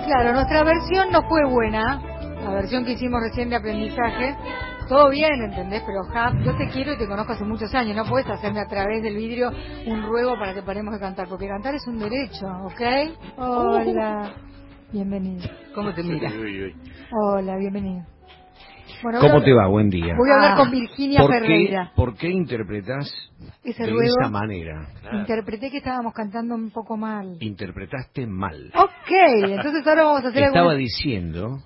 Claro, nuestra versión no fue buena, la versión que hicimos recién de aprendizaje. Todo bien, ¿entendés? Pero, Jap, yo te quiero y te conozco hace muchos años. No puedes hacerme a través del vidrio un ruego para que paremos de cantar, porque cantar es un derecho, ¿ok? Hola. Bienvenido. ¿Cómo te miras? Hola, bienvenido. Bueno, ¿Cómo te va? Buen día. Voy a hablar con Virginia Ferreira. ¿Por qué interpretás ese de ruego? esa manera? Claro. Interpreté que estábamos cantando un poco mal. Interpretaste mal. Ok, entonces ahora vamos a hacer Estaba diciendo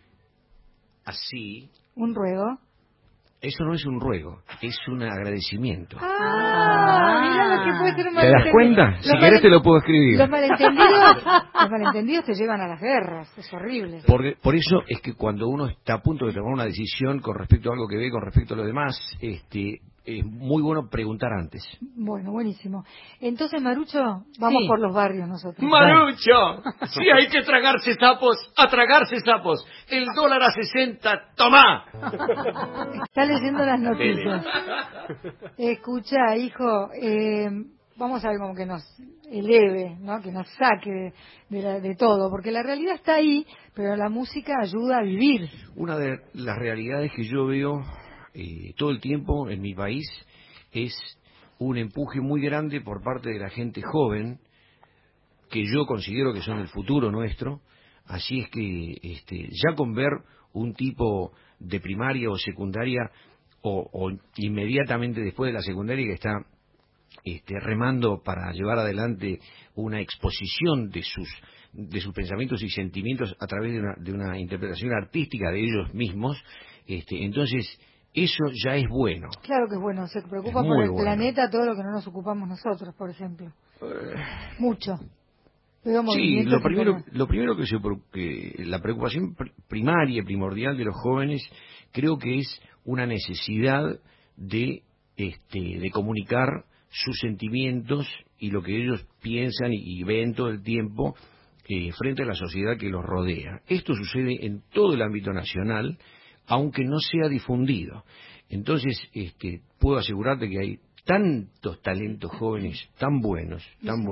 así. ¿Un ruego? Eso no es un ruego, es un agradecimiento. Mira lo que puede ser un malentendido. ¿Te das cuenta? Si querés te lo puedo escribir. Los malentendidos te llevan a las guerras, es horrible. Por eso es que cuando uno está a punto de tomar una decisión con respecto a algo que ve, con respecto a lo demás, es muy bueno preguntar antes. Bueno, buenísimo. Entonces, Marucho, vamos por los barrios nosotros. ¡Marucho! Si hay que tragarse sapos, a tragarse sapos. El dólar a 60, ¡tomá! Está leyendo las noticias. Escucha, hijo, vamos a ver como que nos eleve, ¿no? Que nos saque de todo, porque la realidad está ahí, pero la música ayuda a vivir. Una de las realidades que yo veo todo el tiempo en mi país es un empuje muy grande por parte de la gente joven, que yo considero que son el futuro nuestro. Así es que ya con ver un tipo de primaria o secundaria o inmediatamente después de la secundaria que está remando para llevar adelante una exposición de sus pensamientos y sentimientos a través de una interpretación artística de ellos mismos, entonces eso ya es bueno. Claro que es bueno, se preocupa por el planeta, todo lo que no nos ocupamos nosotros, por ejemplo. Mucho. Sí, lo primero que la preocupación primaria, primordial de los jóvenes, creo que es una necesidad de comunicar sus sentimientos y lo que ellos piensan y ven todo el tiempo frente a la sociedad que los rodea. Esto sucede en todo el ámbito nacional, aunque no sea difundido. Entonces, puedo asegurarte que hay tantos talentos jóvenes tan buenos,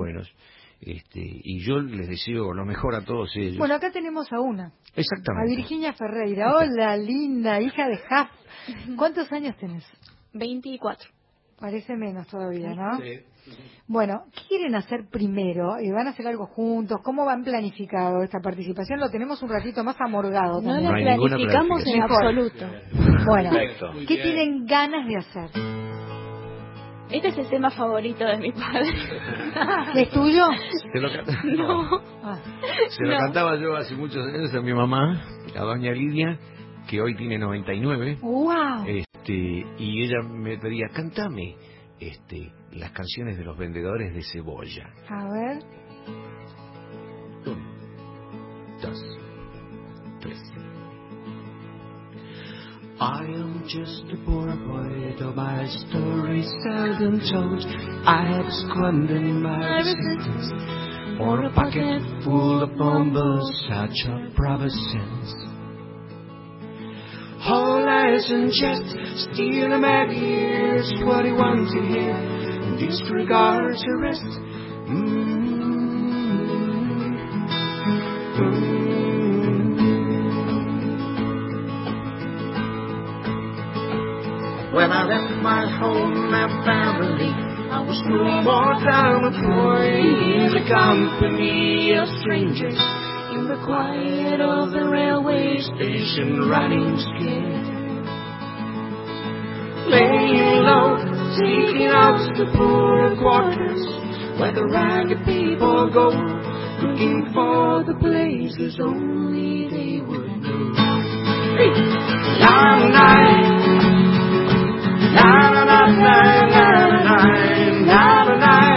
y yo les deseo lo mejor a todos ellos. Bueno, acá tenemos a una. Exactamente. A Virginia Ferreira. Hola, linda, hija de Jaf. ¿Cuántos años tenés? 24. Parece menos todavía, ¿no? Sí. Bueno, ¿qué quieren hacer primero? ¿Van a hacer algo juntos? ¿Cómo van planificado esta participación? Lo tenemos un ratito más amorgado también. No lo planificamos en absoluto. Bueno, ¿qué tienen ganas de hacer? Este es el tema favorito de mi padre. ¿Es tuyo? No. Se lo cantaba yo hace muchos años a mi mamá, a doña Lidia, que hoy tiene 99. ¡Wow! Y ella me pedía, cántame las canciones de los vendedores de cebolla. A ver. 1, 2, 3. I am just a poor boy, though my story seldom told. I have squandered my resistance for a pocket full of bumbles, such a brother sense. All lies and jest, steal a man ears what he wants to hear, and disregards the rest. When I left my home and family, I was no more than a boy in the company of strangers, in the quiet of the railway station, running scared, laying low, seeking out the poorer quarters, where the ragged people go, looking for the places only they would know. Long night, la la la la la la la la la.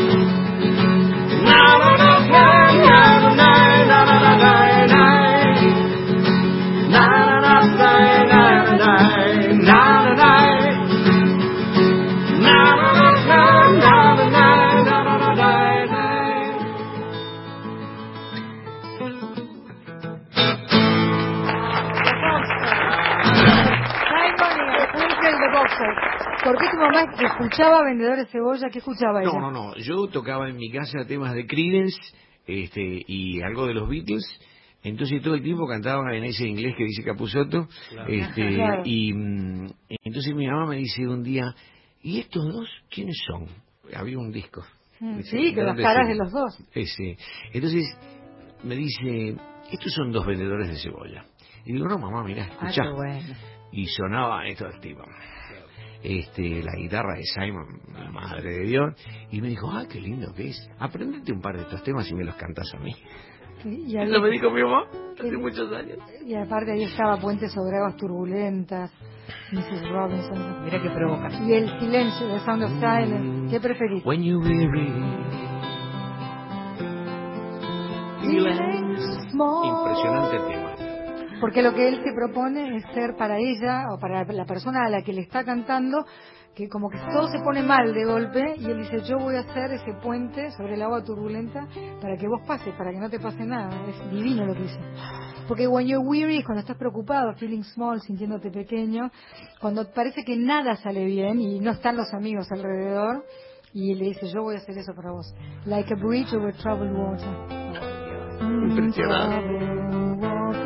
¿Por qué tu mamá escuchaba Vendedores de Cebolla? ¿Qué escuchaba ella? No. Yo tocaba en mi casa temas de Creedence y algo de los Beatles, Entonces todo el tiempo cantaba en ese inglés que dice Capusotto. Claro. Y entonces mi mamá me dice un día, ¿y estos dos quiénes son? Había un disco. Dice, Sí, con las ¿dónde caras se- de los dos. Ese. Entonces me dice, estos son dos vendedores de cebolla. Y digo, no mamá, mirá, escuchá. qué bueno. Y sonaba estos tipos. La guitarra de Simon, la madre de Dios, y me dijo, qué lindo que es. Aprendete un par de estos temas y me los cantás a mí. Y, Eso me dijo mi mamá hace Sí. muchos años. y aparte ahí estaba Puentes sobre aguas turbulentas, Mrs. Robinson. Mira qué provoca. Y el silencio, The Sound of Silence. ¿Qué preferís? When you weary. Impresionante tema. Porque lo que él se propone es ser para ella o para la persona a la que le está cantando, que como que todo se pone mal de golpe, y él dice, yo voy a hacer ese puente sobre el agua turbulenta para que vos pases, para que no te pase nada. Es divino lo que dice. Porque when you're weary es cuando estás preocupado, feeling small, sintiéndote pequeño, cuando parece que nada sale bien y no están los amigos alrededor, y le dice, yo voy a hacer eso para vos. Like a bridge over troubled water. Impresionante.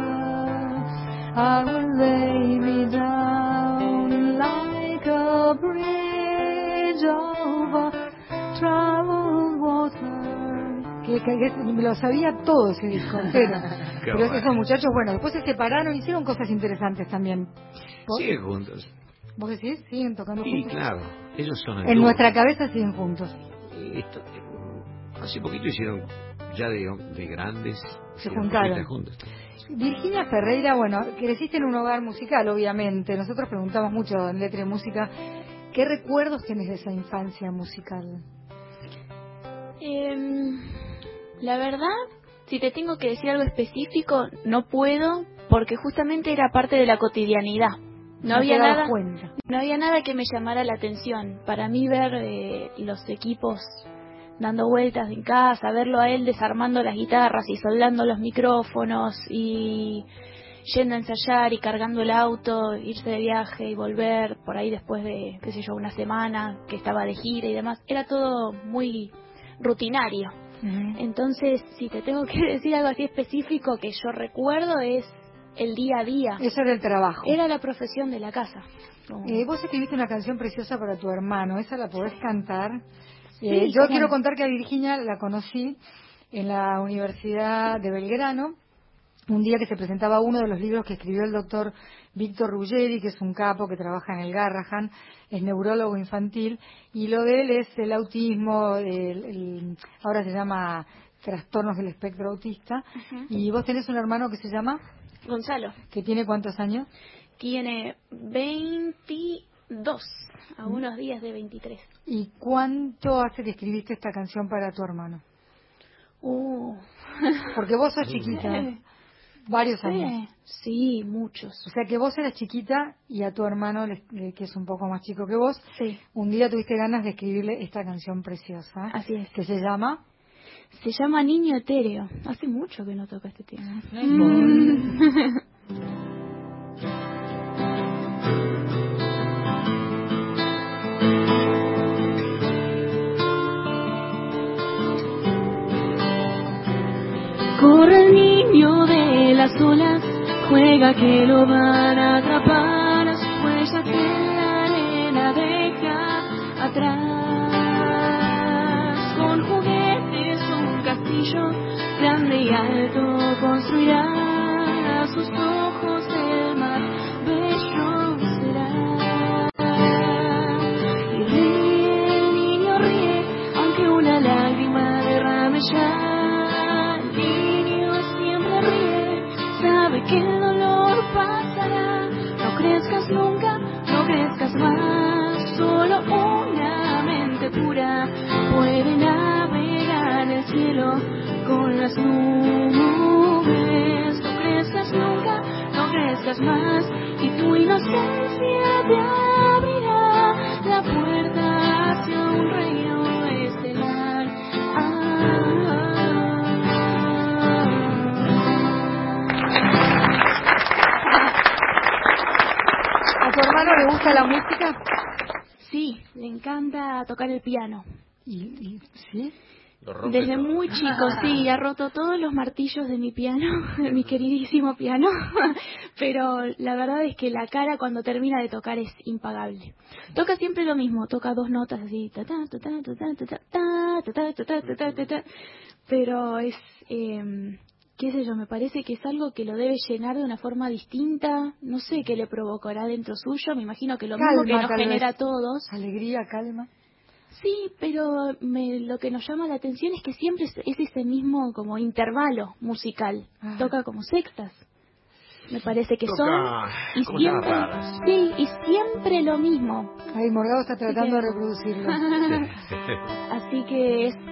I will lay me down like a bridge over troubled water. Que me lo sabía todo ese disco entero. Pero bueno. esos muchachos, bueno, después se separaron y hicieron cosas interesantes también. ¿Vos, Siguen juntos. ¿Vos decís? Siguen tocando Sí, juntos. claro. Ellos son el En dúo. nuestra cabeza siguen juntos. Hace poquito hicieron ya de grandes. Se hicieron juntaron. cositas juntos. Virginia Ferreira, bueno, creciste en un hogar musical, obviamente. Nosotros preguntamos mucho en Letra y Música, ¿qué recuerdos tienes de esa infancia musical? La verdad, si te tengo que decir algo específico, no puedo, porque justamente era parte de la cotidianidad. No había te dabas nada, cuenta. no había nada que me llamara la atención. Para mí ver los equipos dando vueltas en casa, verlo a él desarmando las guitarras y soldando los micrófonos y yendo a ensayar y cargando el auto, irse de viaje y volver por ahí después de, qué sé yo, una semana que estaba de gira y demás, era todo muy rutinario. Entonces, si te tengo que decir algo así específico que yo recuerdo, es el día a día. Eso era el trabajo. Era la profesión de la casa. Vos escribiste una canción preciosa para tu hermano, ¿esa la podés cantar? Sí, Yo cómo quiero no. contar que a Virginia la conocí en la Universidad de Belgrano, un día que se presentaba uno de los libros que escribió el doctor Víctor Ruggeri, que es un capo que trabaja en el Garrahan, es neurólogo infantil, y lo de él es el autismo, ahora se llama trastornos del espectro autista. Ujú. Y vos tenés un hermano que se llama, Gonzalo que tiene ¿cuántos años? tiene 22, a unos días de 23. ¿Y cuánto hace que escribiste esta canción para tu hermano? Porque vos sos chiquita, varios años. Sí, muchos. O sea que vos eras chiquita y a tu hermano, que es un poco más chico que vos, Sí, un día tuviste ganas de escribirle esta canción preciosa. así es. Que se llama... Se llama Niño Etéreo. Hace mucho que no toca este tema. Corre el niño de las olas, juega que lo van a atrapar, a sus huellas en la arena deja atrás. Con juguetes un castillo grande y alto construirá, a sus ojos el mar bello será. Y ríe, el niño ríe, aunque una lágrima derrame ya. Sabe que el dolor pasará. No crezcas nunca, no crezcas más. Solo una mente pura puede navegar en el cielo con las nubes. No crezcas nunca, no crezcas más. Y tu inocencia te abrirá la puerta hacia un reino estelar. ¿A tu hermano le gusta la música? Sí, le encanta tocar el piano. ¿Sí? Desde muy chico, sí, ha roto todos los martillos de mi piano, de mi queridísimo piano, pero la verdad es que la cara cuando termina de tocar es impagable. Toca siempre lo mismo, toca 2 notas así, ta ta ta ta ta ta ta ta ta ta ta ta, pero es, qué sé yo, me parece que es algo que lo debe llenar de una forma distinta, no sé qué le provocará dentro suyo, me imagino que lo mismo que nos genera a todos. Alegría, calma. Sí, pero lo que nos llama la atención es que siempre es ese mismo como intervalo musical. Toca como sextas, me parece que son. Y siempre, sí, y siempre lo mismo. Ahí Morgado está tratando de reproducirlo. Así que es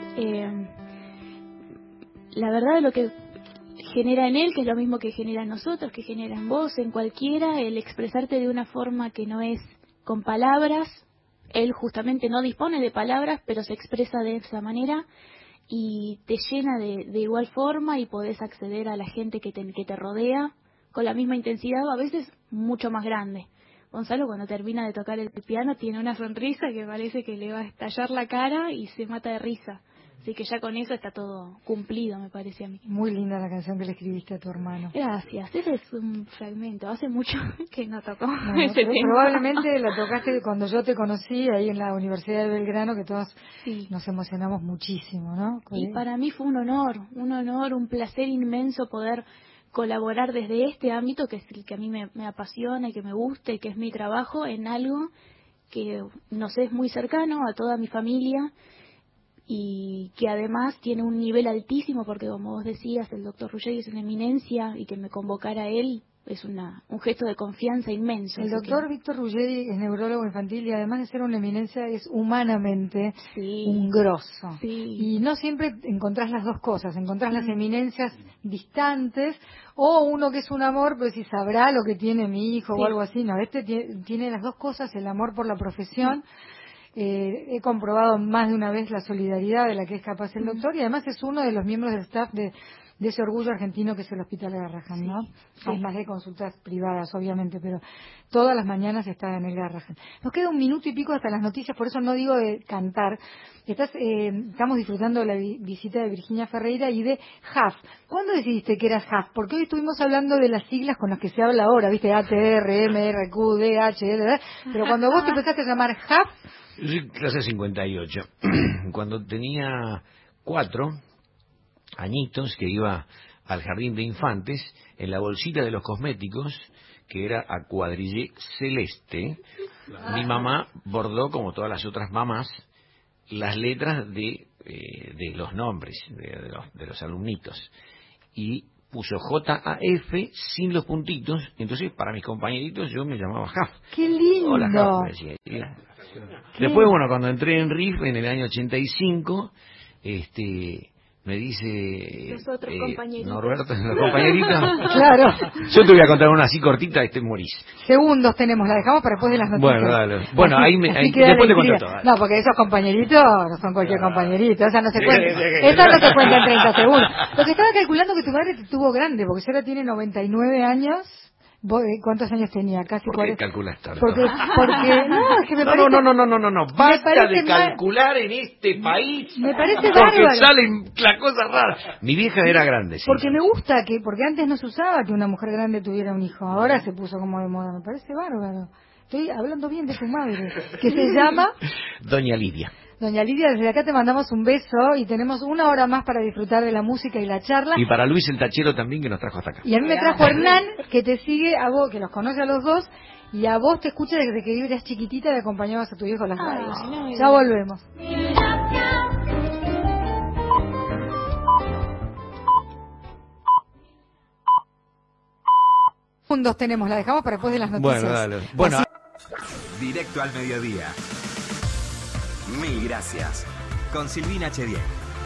la verdad lo que genera en él, que es lo mismo que genera en nosotros, que genera en vos, en cualquiera, el expresarte de una forma que no es con palabras. Él justamente no dispone de palabras, pero se expresa de esa manera y te llena de igual forma y podés acceder a la gente que te rodea con la misma intensidad o a veces mucho más grande. Gonzalo cuando termina de tocar el piano tiene una sonrisa que parece que le va a estallar la cara y se mata de risa. Así que ya con eso está todo cumplido, me parece a mí. Muy linda la canción que le escribiste a tu hermano. Gracias, ese es un fragmento. Hace mucho que no tocó ese tema. Probablemente la tocaste cuando yo te conocí ahí en la Universidad de Belgrano, que todos nos emocionamos muchísimo, ¿no? Y para mí fue un honor, un placer inmenso poder colaborar desde este ámbito, que es el que a mí me apasiona y que me gusta y que es mi trabajo, en algo que nos es muy cercano a toda mi familia, y que además tiene un nivel altísimo, porque como vos decías, el doctor Ruggeri es una eminencia, y que me convocara a él es un gesto de confianza inmenso. El doctor Víctor Ruggeri es neurólogo infantil y además de ser una eminencia es humanamente un grosso. Y no siempre encontrás las dos cosas, encontrás las eminencias distantes o uno que es un amor, pero si sabrá lo que tiene mi hijo o algo así. No, este tiene las dos cosas, el amor por la profesión. He comprobado más de una vez la solidaridad de la que es capaz el doctor y además es uno de los miembros del staff de ese orgullo argentino que es el Hospital Garrahan, ¿no? Además de consultas privadas, obviamente, pero todas las mañanas está en el Garrahan. Nos queda 1 minuto y pico hasta las noticias, por eso no digo de cantar. Estamos disfrutando de la visita de Virginia Ferreira y de HAF. ¿Cuándo decidiste que eras HAF? Porque hoy estuvimos hablando de las siglas con las que se habla ahora, ¿viste? ATR, MRQ, DH, pero cuando vos te empezaste a llamar HAF... Clase 58. Cuando tenía 4 añitos, que iba al jardín de infantes, en la bolsita de los cosméticos, que era a cuadrille celeste, mi mamá bordó, como todas las otras mamás, las letras de los nombres de los alumnitos. Y puso J-A-F sin los puntitos, entonces para mis compañeritos yo me llamaba Jaf. ¡Qué lindo! Hola, Jaf, me decía. Después, bueno, cuando entré en RIF en el año 85, me dice los otros compañeritos. Norberto, los compañeritos. Claro. Yo te voy a contar una así cortita, morís. Segundos tenemos, la dejamos para después de las noticias. Bueno, dale. Bueno, así, ahí después te cuento todo. No, porque esos compañeritos no son cualquier compañerito, esa no se cuenta. Esa no se cuenta en 30 segundos. Lo que estaba calculando que tu madre te tuvo grande, porque ahora tiene 99 años. ¿Cuántos años tenía? Casi 40. ¿Por qué calculas tanto? Porque no, es que me parece... No. Basta de calcular en este país. Me parece porque bárbaro. Porque salen las cosas raras. Mi vieja era grande, sí. Porque me gusta porque antes no se usaba que una mujer grande tuviera un hijo. Ahora se puso como de moda. Me parece bárbaro. Estoy hablando bien de tu madre, que se llama... Doña Lidia. Doña Lidia, desde acá te mandamos un beso y tenemos 1 hora más para disfrutar de la música y la charla. Y para Luis el Tachero también, que nos trajo hasta acá. Y a mí me trajo Hernán, que te sigue, a vos, que los conoce a los dos, y a vos te escucha desde que eras chiquitita y acompañabas a tu viejo a las radios. Ya volvemos. Segundos tenemos, la dejamos para después de las noticias. Bueno, dale. Bueno, directo al mediodía. Mil gracias. Con Silvina Chediel.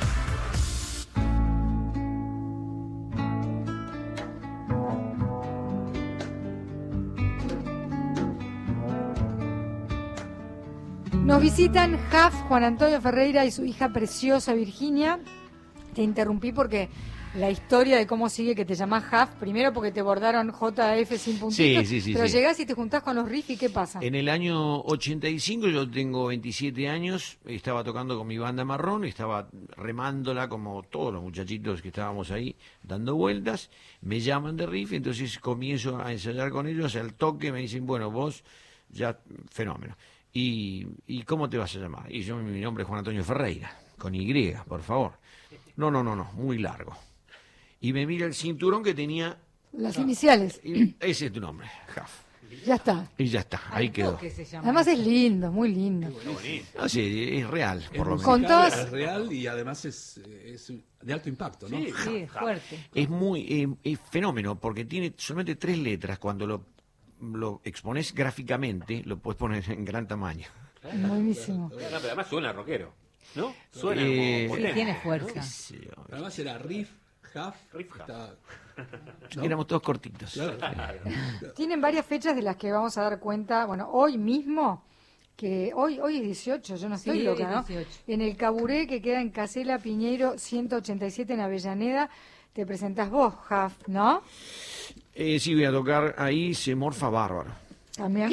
Nos visitan Jaf, Juan Antonio Ferreira y su hija preciosa Virginia. Te interrumpí porque la historia de cómo sigue que te llamás Huff, primero porque te bordaron JF sin puntitos, Sí. pero llegás y te juntás con los riffs y ¿qué pasa? En el año 85, yo tengo 27 años, estaba tocando con mi banda Marrón, estaba remándola como todos los muchachitos que estábamos ahí dando vueltas, me llaman de riff, entonces comienzo a ensayar con ellos, al toque me dicen, bueno, vos ya, fenómeno. ¿Y cómo te vas a llamar? Y yo, mi nombre es Juan Antonio Ferreira, con Y, por favor. No, muy largo. Y me mira el cinturón que tenía... Las iniciales. y ese es tu nombre, Huff. Ya está. Y ya está, ahí quedó. Además es lindo, muy lindo. Ah, sí, es real, por lo menos. Con todas- Es real y además es de alto impacto, ¿no? Sí, es fuerte. Es muy es fenómeno, porque tiene solamente 3 letras. Cuando lo expones gráficamente, lo puedes poner en gran tamaño. Buenísimo. No, pero además suena rockero, ¿no? Suena Eh, como Sí, potente. tiene fuerza. Sí, Además era riff, Huff, Riff, Huff. está- éramos todos cortitos. Claro. Tienen varias fechas de las que vamos a dar cuenta, bueno, hoy mismo, que hoy es 18, yo no estoy Sí, loca, hoy ¿no? es 18. En el Caburé, que queda en Casela Piñeiro 187 en Avellaneda, te presentás vos, Huff, ¿no? Sí, voy a tocar ahí, se morfa bárbaro. También.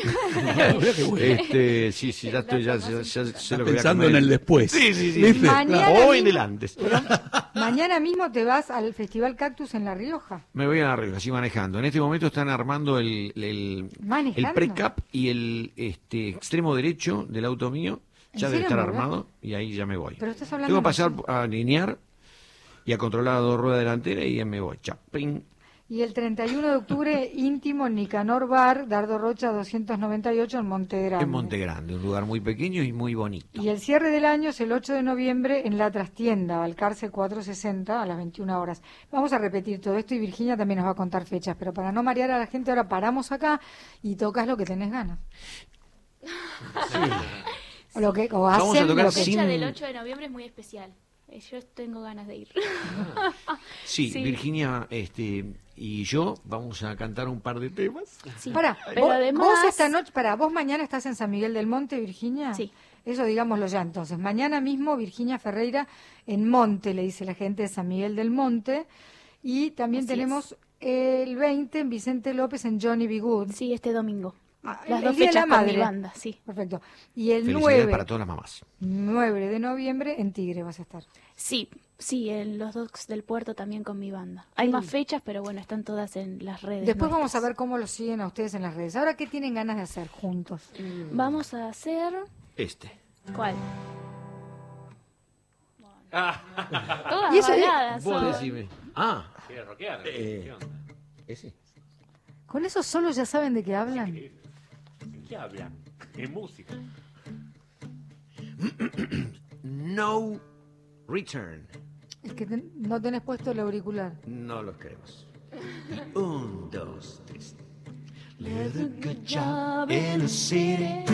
Sí, ya estoy, ya sé lo que voy a Pensando comer. en el después. Sí. ¿Viste? Mañana O en mismo- el antes. Mañana mismo te vas al Festival Cactus en La Rioja. Me voy a la Rioja, así manejando. En este momento están armando el ¿Manejando? pre-cap y el extremo derecho del auto mío. ¿En Ya debe serio, estar me voy? armado y ahí ya me voy. Pero estás hablando Tengo que de pasar nosotros. a alinear y a controlar la 2 ruedas delanteras y ya me voy. Chapín. Y el 31 de octubre, íntimo Nicanor Bar, Dardo Rocha 298 en Monte Grande. En Monte Grande, un lugar muy pequeño y muy bonito. Y el cierre del año es el 8 de noviembre en La Trastienda, Balcarce 460 a las 21 horas. Vamos a repetir todo esto y Virginia también nos va a contar fechas, pero para no marear a la gente ahora paramos acá y tocas lo que tenés ganas. O lo que, o Vamos hacen a tocar lo La que... fecha sin- del 8 de noviembre es muy especial. Yo tengo ganas de ir. Sí, Sí. Virginia y yo vamos a cantar un par de temas. Sí. Pará, Pero además... vos esta noche, vos mañana estás en San Miguel del Monte, Virginia. Sí. Eso digámoslo ya entonces. Mañana mismo Virginia Ferreira en Monte, le dice la gente de San Miguel del Monte. Y también Así tenemos el 20 en Vicente López en Johnny B. Good. Sí, este domingo. Ah, Las el dos Día de la fechas con Madre. mi banda, sí. Perfecto. Y el Felicidades 9, para todas las mamás. 9 de noviembre en Tigre vas a estar. Sí, en los Dogs del Puerto también con mi banda. Hay más fechas, pero bueno, están todas en las redes. Después vamos a nuestras. ver cómo los siguen a ustedes en las redes. Ahora, ¿qué tienen ganas de hacer juntos? Vamos a hacer... ¿Cuál? Todas Y eso- baladas Vos son. decime. ¿Quiere rockear? Eh, ¿Qué onda? ese. Con eso solo ya saben de qué hablan. ¿Qué habla? Es música. No return. Es que no tenés puesto el auricular. No los queremos. 1, 2, 3. Live a good job in a city,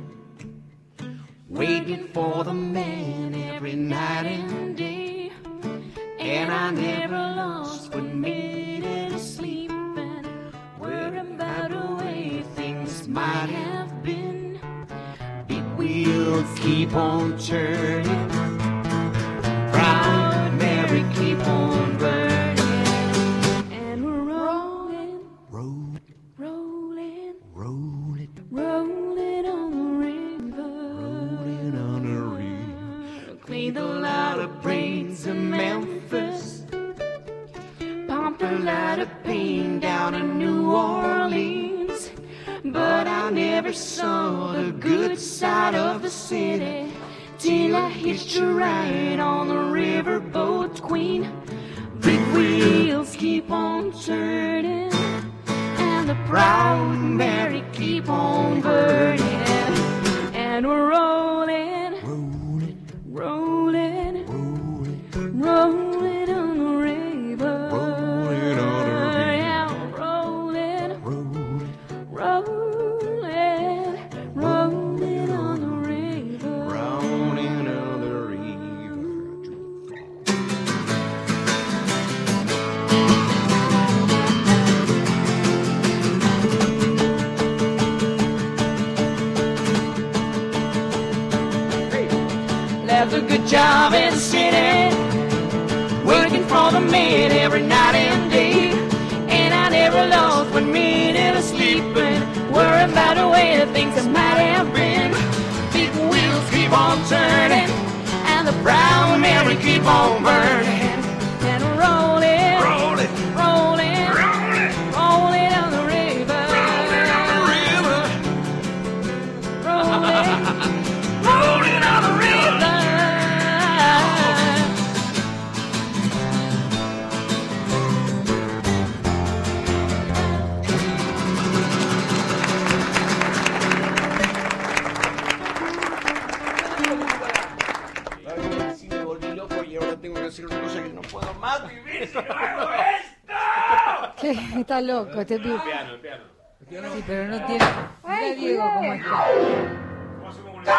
waiting for the man every night and day. And I never lost what made it sleep and worried about the way things might have been. Big wheels keep on turning, proud Mary keep on burning. And we're rolling, Roll, rolling, roll it, rolling on the river. rolling on a river. Clean the Lot of brains in Memphis, pump a lot of pain down in New Orleans. But I never saw the good side of the city till I hitched a ride on the riverboat queen. Big wheels keep on turning, and the proud Mary keep on burning. And we're rolling, Roll it, rolling, roll it, rolling on the river. Rolling on the river. Yeah, rolling, roll it, rolling, rolling on the river. rolling on the river. Left a good job in the city, working for the men every night and day. And I never lost 1 minute of sleeping, worrying about the way the things that might have been. Big wheels keep on turning, and the brown memory keep on burning. And rolling, rolling, rolling, rolling, rolling down the river, rolling down the river, rolling, rolling down the river. Tengo que hacer una cosa que no puedo más vivir si no hago esto. ¿Qué? Está loco este pibe. El piano. Sí, pero no tiene... Mira Diego cómo está. ¿Cómo hacemos con el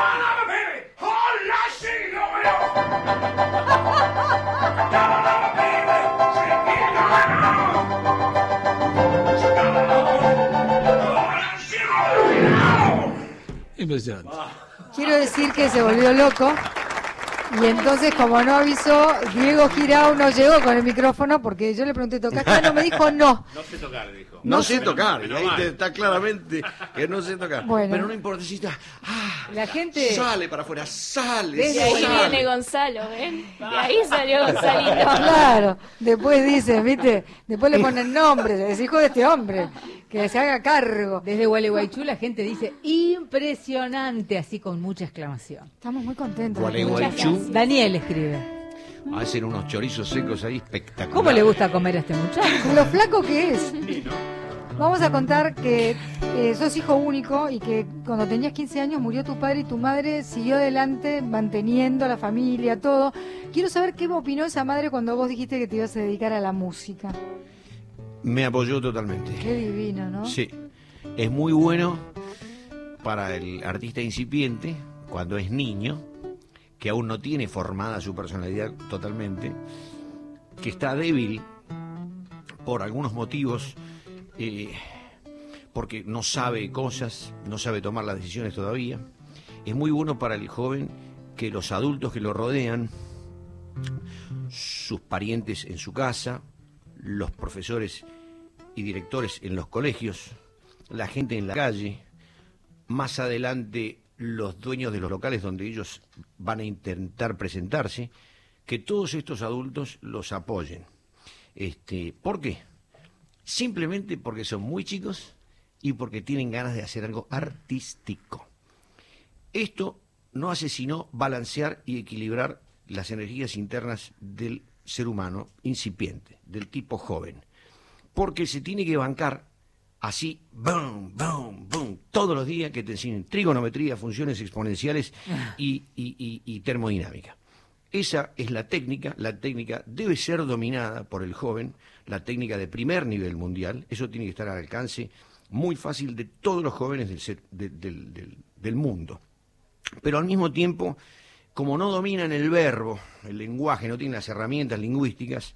Impresionante. Quiero decir que se volvió loco. Y entonces, como no avisó, Diego Girau no llegó con el micrófono porque yo le pregunté, ¿tocaste? No, me dijo no. No sé tocar, dijo. No sé tocar, y Menos ahí mal. está claramente que no sé tocar. Bueno. Pero no importa, si está... La gente... Sale para afuera, sale, Y ahí sale. viene Gonzalo, ¿ven? De ahí salió Gonzalito. Claro, después dicen, ¿viste? Después le ponen nombre, es hijo de este hombre, que se haga cargo. Desde Gualeguaychú la gente dice impresionante, así con mucha exclamación. Estamos muy contentos. Gualeguaychú. Daniel escribe. Hacen unos chorizos secos ahí espectaculares. ¿Cómo le gusta comer a este muchacho? Lo flaco que es. Vamos a contar que sos hijo único y que cuando tenías 15 años murió tu padre y tu madre siguió adelante manteniendo a la familia, todo. Quiero saber qué opinó esa madre cuando vos dijiste que te ibas a dedicar a la música. Me apoyó totalmente. Qué divino, ¿no? Sí, es muy bueno para el artista incipiente, cuando es niño, que aún no tiene formada su personalidad totalmente, que está débil por algunos motivos, porque no sabe cosas, no sabe tomar las decisiones todavía. Es muy bueno para el joven que los adultos que lo rodean, sus parientes en su casa, los profesores y directores en los colegios, la gente en la calle, más adelante los dueños de los locales donde ellos van a intentar presentarse, que todos estos adultos los apoyen. ¿Por qué? Simplemente porque son muy chicos y porque tienen ganas de hacer algo artístico. Esto no hace sino balancear y equilibrar las energías internas del ser humano incipiente, del tipo joven, porque se tiene que bancar así, boom, boom, boom, todos los días que te enseñen trigonometría, funciones exponenciales y termodinámica. Esa es la técnica debe ser dominada por el joven, la técnica de primer nivel mundial, eso tiene que estar al alcance muy fácil de todos los jóvenes del mundo. Pero al mismo tiempo, como no dominan el verbo, el lenguaje, no tienen las herramientas lingüísticas,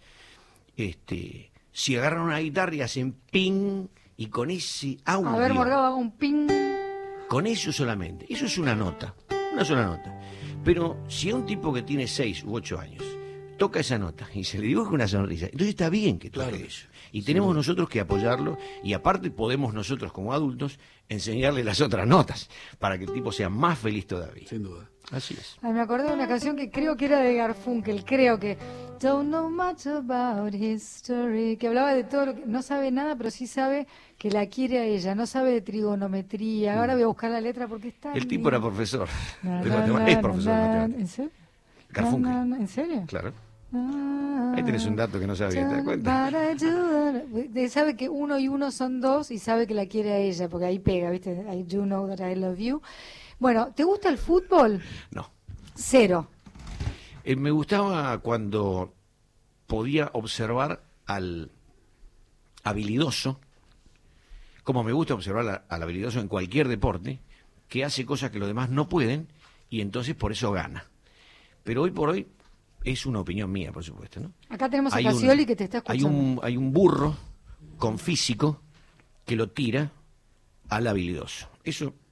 si agarran una guitarra y hacen ping, y con ese audio... A ver, Morgado, hago un ping. Con eso solamente, eso es una sola nota. Pero si a un tipo que tiene 6 u 8 años toca esa nota y se le dibuja una sonrisa, entonces está bien que toque eso. Y tenemos nosotros que apoyarlo, y aparte podemos nosotros como adultos enseñarle las otras notas para que el tipo sea más feliz todavía. Sin duda. Así es. Ay, me acordé de una canción que creo que era de Garfunkel, creo que Don't know much about history, que hablaba de todo lo que no sabe nada, pero sí sabe que la quiere a ella, no sabe de trigonometría. Ahora voy a buscar la letra porque está... El tipo era profesor. Na, de na, matemáticas. na, Es profesor de na, matemáticas. ¿En serio? Garfunkel. Na, na, ¿En serio? Claro. Ah, Ahí tenés un dato que no sabía, ¿te das cuenta? Sabe que 1 y 1 son 2 y sabe que la quiere a ella, porque ahí pega, ¿viste? I do know that I love you. Bueno, ¿te gusta el fútbol? No. 0. Me gustaba cuando podía observar al habilidoso, como me gusta observar al habilidoso en cualquier deporte, que hace cosas que los demás no pueden y entonces por eso gana. Pero hoy por hoy es una opinión mía, por supuesto, ¿no? Acá tenemos a Casioli que te está escuchando. Hay un burro con físico que lo tira al habilidoso. Eso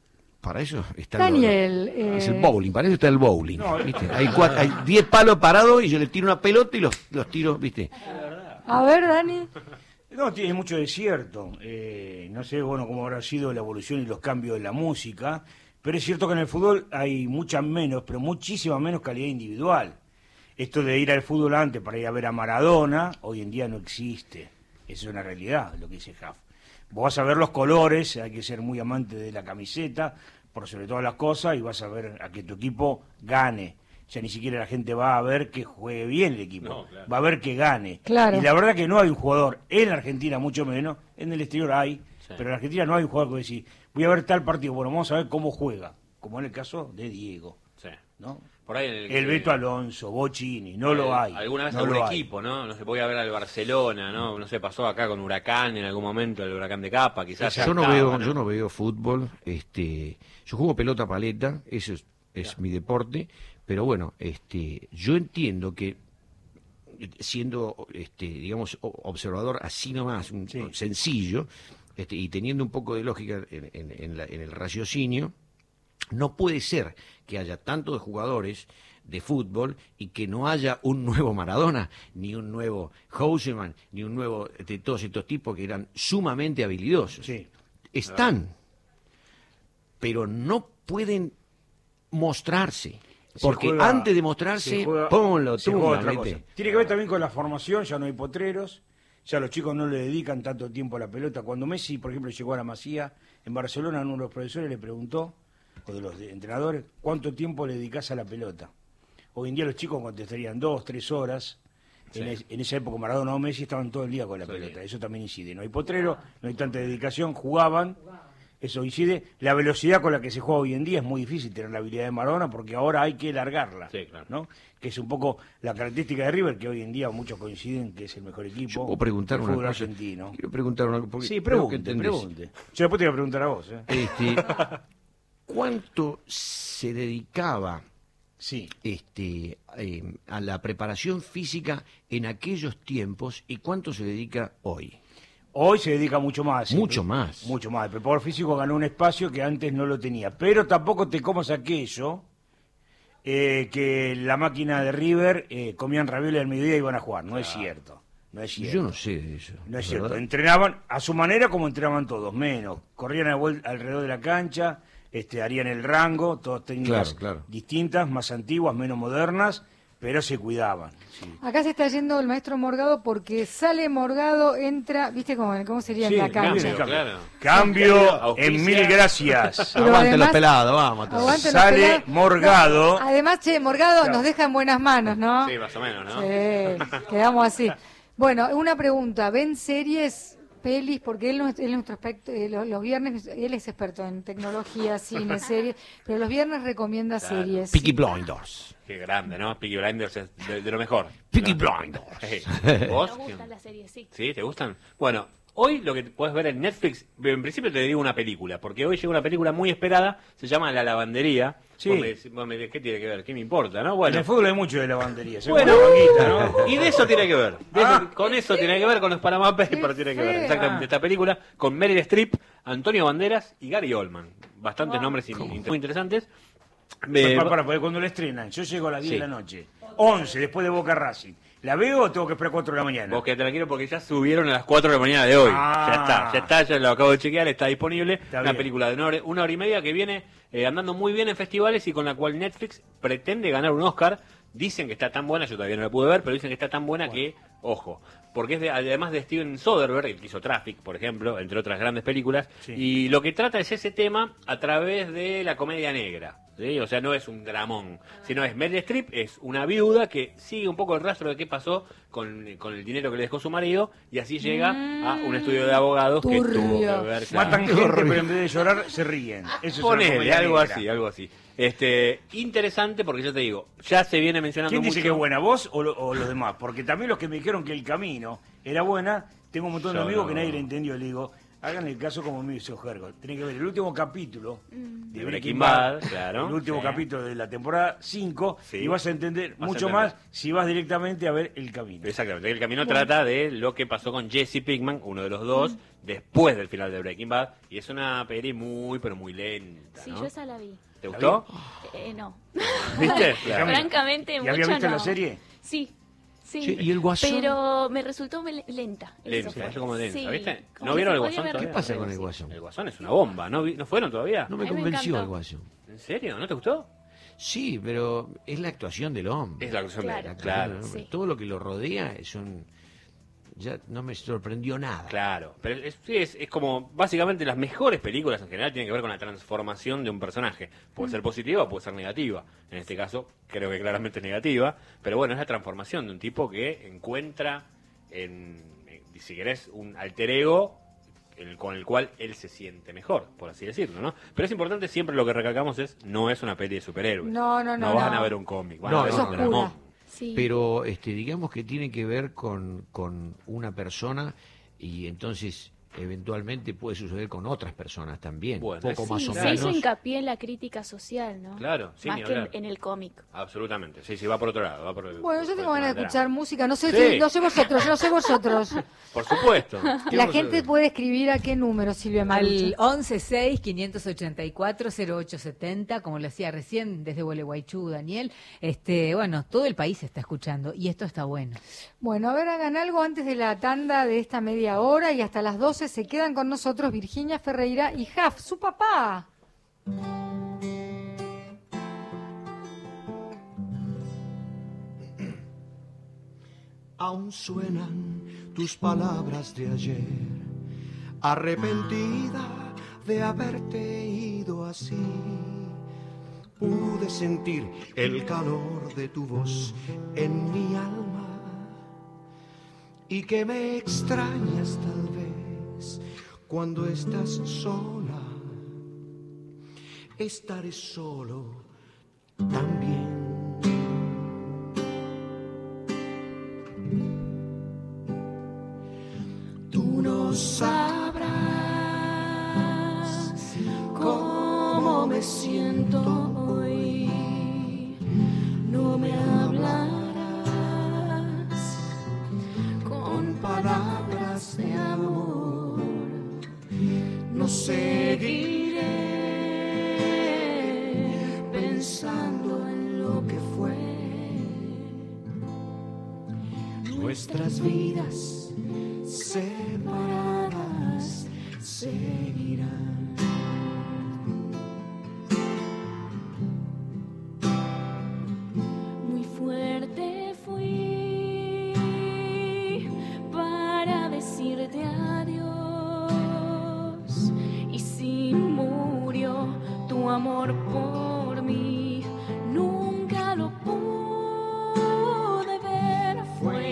Para eso está Daniel, es el bowling, para eso está el bowling. No, ¿viste? Hay 10 palos parados y yo le tiro una pelota y los tiro, ¿viste? A ver, Dani. No, tiene mucho desierto. No sé, bueno, cómo habrá sido la evolución y los cambios de la música, pero es cierto que en el fútbol hay mucha menos, pero muchísima menos calidad individual. Esto de ir al fútbol antes para ir a ver a Maradona, hoy en día no existe. Esa es una realidad, lo que dice Jaf. Vos vas a ver los colores, hay que ser muy amante de la camiseta, por sobre todas las cosas, y vas a ver a que tu equipo gane. Ya ni siquiera la gente va a ver que juegue bien el equipo, No, claro. va a ver que gane. Claro. Y la verdad que no hay un jugador, en Argentina mucho menos, en el exterior hay, Sí. pero en Argentina no hay un jugador que decir, voy a ver tal partido, bueno, vamos a ver cómo juega, como en el caso de Diego, Sí. ¿no? Por ahí El Beto Alonso, Bochini, no lo hay. Alguna vez no algún lo hay. equipo, ¿no? No se podía ver al Barcelona, ¿no? No sé, pasó acá con Huracán en algún momento, el Huracán de Capa, quizás. Yo no estaba, veo, yo no veo fútbol, yo juego pelota paleta, eso es mi deporte, pero bueno, yo entiendo que siendo, digamos, observador así nomás, Sí. sencillo, y teniendo un poco de lógica en el raciocinio, no puede ser que haya tantos jugadores de fútbol y que no haya un nuevo Maradona, ni un nuevo Houseman, ni un nuevo de todos estos tipos que eran sumamente habilidosos. Sí. Están, pero no pueden mostrarse. Porque juega- antes de mostrarse, se juega- ponlo, se juega tumba, otra ¿viste? cosa. Tiene que ver también con la formación, ya no hay potreros, ya los chicos no le dedican tanto tiempo a la pelota. Cuando Messi, por ejemplo, llegó a la Masía, en Barcelona uno de los profesores le preguntó, o de los entrenadores, ¿cuánto tiempo le dedicás a la pelota? Hoy en día los chicos contestarían 2, 3 horas. Sí. En esa época Maradona o Messi estaban todo el día con la Sí. pelota. Eso también incide. No hay potrero, no hay tanta dedicación, jugaban. Eso incide. La velocidad con la que se juega hoy en día es muy difícil tener la habilidad de Maradona porque ahora hay que largarla. Sí, claro. ¿no? Que es un poco la característica de River, que hoy en día muchos coinciden que es el mejor equipo Yo puedo preguntar del una fútbol cosa. argentino. Quiero preguntar una cosa. Sí, pregunte. Yo después te voy a preguntar a vos. ¿Cuánto se dedicaba Sí. a la preparación física en aquellos tiempos y cuánto se dedica hoy? Hoy se dedica mucho más. Mucho más. Mucho más. El preparador físico ganó un espacio que antes no lo tenía. Pero tampoco te comas aquello que la máquina de River comían ravioles al mediodía y iban a jugar. No es cierto. No es cierto. Yo no sé de eso. No es la cierto. verdad. Entrenaban a su manera como entrenaban todos, menos. Corrían alrededor de la cancha, harían el rango, todas técnicas Claro. distintas, más antiguas, menos modernas, pero se cuidaban. Sí. Acá se está yendo el maestro Morgado porque sale Morgado, entra, ¿viste cómo sería Sí, en la cancha? cambio. Claro. Cambio Auspicia. en mil gracias. Pero Aguante además- los pelados, vamos. Aguante los Sale pelados. Morgado. No, además, Morgado Claro. nos deja en buenas manos, ¿no? Sí, más o menos, ¿no? Sí, quedamos así. Bueno, una pregunta, ¿ven series, pelis? Porque él es nuestro experto, los viernes, él es experto en tecnología, cine, series, pero los viernes recomienda Claro. series. Peaky Blinders. Qué grande, ¿no? Peaky Blinders es de lo mejor. Peaky ¿No? Blinders. Sí. Me ¿Vos? gustan las series, sí. ¿Sí? ¿Te gustan? Bueno, hoy lo que puedes ver en Netflix, en principio te digo una película, porque hoy llega una película muy esperada, se llama La Lavandería. Sí. Vos me decís, ¿qué tiene que ver? ¿Qué me importa, no? En Bueno, el fútbol hay mucho de lavandería. Se Bueno. come una manguita, ¿no? y de eso tiene que ver. Con eso tiene que ver, con los Panama Papers Qué tiene que ver. fea. Exactamente, esta película con Meryl Streep, Antonio Banderas y Gary Oldman. Bastantes nombres muy interesantes. Para, cuando la estrenan, yo llego a las 10 Sí. de la noche, 11 después de Boca Racing. ¿La veo o tengo que esperar 4 de la mañana? Vos quedate tranquilo porque ya subieron a las 4 de la mañana de hoy. Ah. Ya está, ya lo acabo de chequear, está disponible. Está una bien. película de una hora y media que viene andando muy bien en festivales y con la cual Netflix pretende ganar un Oscar. Dicen que está tan buena, yo todavía no la pude ver, pero dicen que está tan buena que, ojo, porque es además de Steven Soderbergh, el que hizo Traffic, por ejemplo, entre otras grandes películas, Sí. y lo que trata es ese tema a través de la comedia negra. ¿Sí? O sea, no es un dramón, sino es Meryl Streep, es una viuda que sigue un poco el rastro de qué pasó con el dinero que le dejó su marido y así llega a un estudio de abogados que Turbio. tuvo que ver. claro. Matan gente, pero en vez de llorar, se ríen. Eso es una Ponele, comedia algo negra. así, algo así. Interesante porque ya te digo, ya se viene mencionando ¿Quién dice mucho. que es buena, vos o los demás? Porque también los que me dijeron que El Camino era buena, tengo un montón de Yo amigos no. que nadie le entendió. Le digo, Hagan el caso como me hizo Hergo. Tienen que ver el último capítulo de Breaking Bad, claro. El último capítulo de la temporada 5 Sí. y vas a entender Vas a mucho entender. más si vas directamente a ver El Camino. Exactamente. El camino trata de lo que pasó con Jesse Pinkman, uno de los dos, después del final de Breaking Bad. Y es una peli muy, pero muy lenta, Sí, ¿no? yo esa la vi. ¿Te gustó? No. ¿Viste? Claro. Francamente, ¿Y mucho había visto no. la serie? Sí. Sí, Sí, ¿y el Guasón? pero me resultó lenta. eso Lenta, fue. fue como lenta, Sí, ¿viste? como ¿No que vieron se el podía Guasón ver todavía? ¿Qué pasa con el mejor, Guasón? El Guasón es una bomba, ¿no fueron todavía? No me A mí me convenció encantó. el Guasón. ¿En serio? ¿No te gustó? Sí, pero es la actuación del hombre. Es la actuación Claro. de La él, actuación del claro. hombre. Sí. Todo lo que lo rodea ya no me sorprendió nada. Claro, pero es como, básicamente las mejores películas en general tienen que ver con la transformación de un personaje. Puede ser positiva o puede ser negativa. En este caso, creo que claramente es negativa, pero bueno, es la transformación de un tipo que encuentra, si querés, un alter ego con el cual él se siente mejor, por así decirlo, ¿no? Pero es importante, siempre lo que recalcamos no es una peli de superhéroes. No. No van a ver un cómic, van No, a ver es un oscura. dramón. Sí. Pero digamos que tiene que ver con una persona y entonces eventualmente puede suceder con otras personas también. Bueno, poco sí, más o Se menos. hizo hincapié en la crítica social, ¿no? Claro, sí, Más ni que hablar. en el cómic. Absolutamente, sí, va por otro lado. Va por Bueno, yo por tengo ganas de drama. escuchar música, no sé Sí. si, no sé vosotros. Por supuesto. La gente puede escribir a qué número, Silvia Al Marucha. 1165840870, como lo hacía recién desde Gualeguaychú, Daniel. Bueno, todo el país está escuchando y esto está bueno. Bueno, a ver, hagan algo antes de la tanda de esta media hora y hasta las 12 se quedan con nosotros Virginia Ferreira y Jaf, su papá. Aún suenan tus palabras de ayer, arrepentida de haberte ido así. Pude sentir el calor de tu voz en mi alma y que me extrañas tal vez cuando estás sola. Estaré solo también. Tú no sabrás cómo me siento hoy. No me hablarás con palabras de amor. No seguiré pensando en lo que fue. Nuestras vidas separadas seguirán. Muy fuerte fui para decirte adiós. Y si murió tu amor por mí, nunca lo pude ver. Fue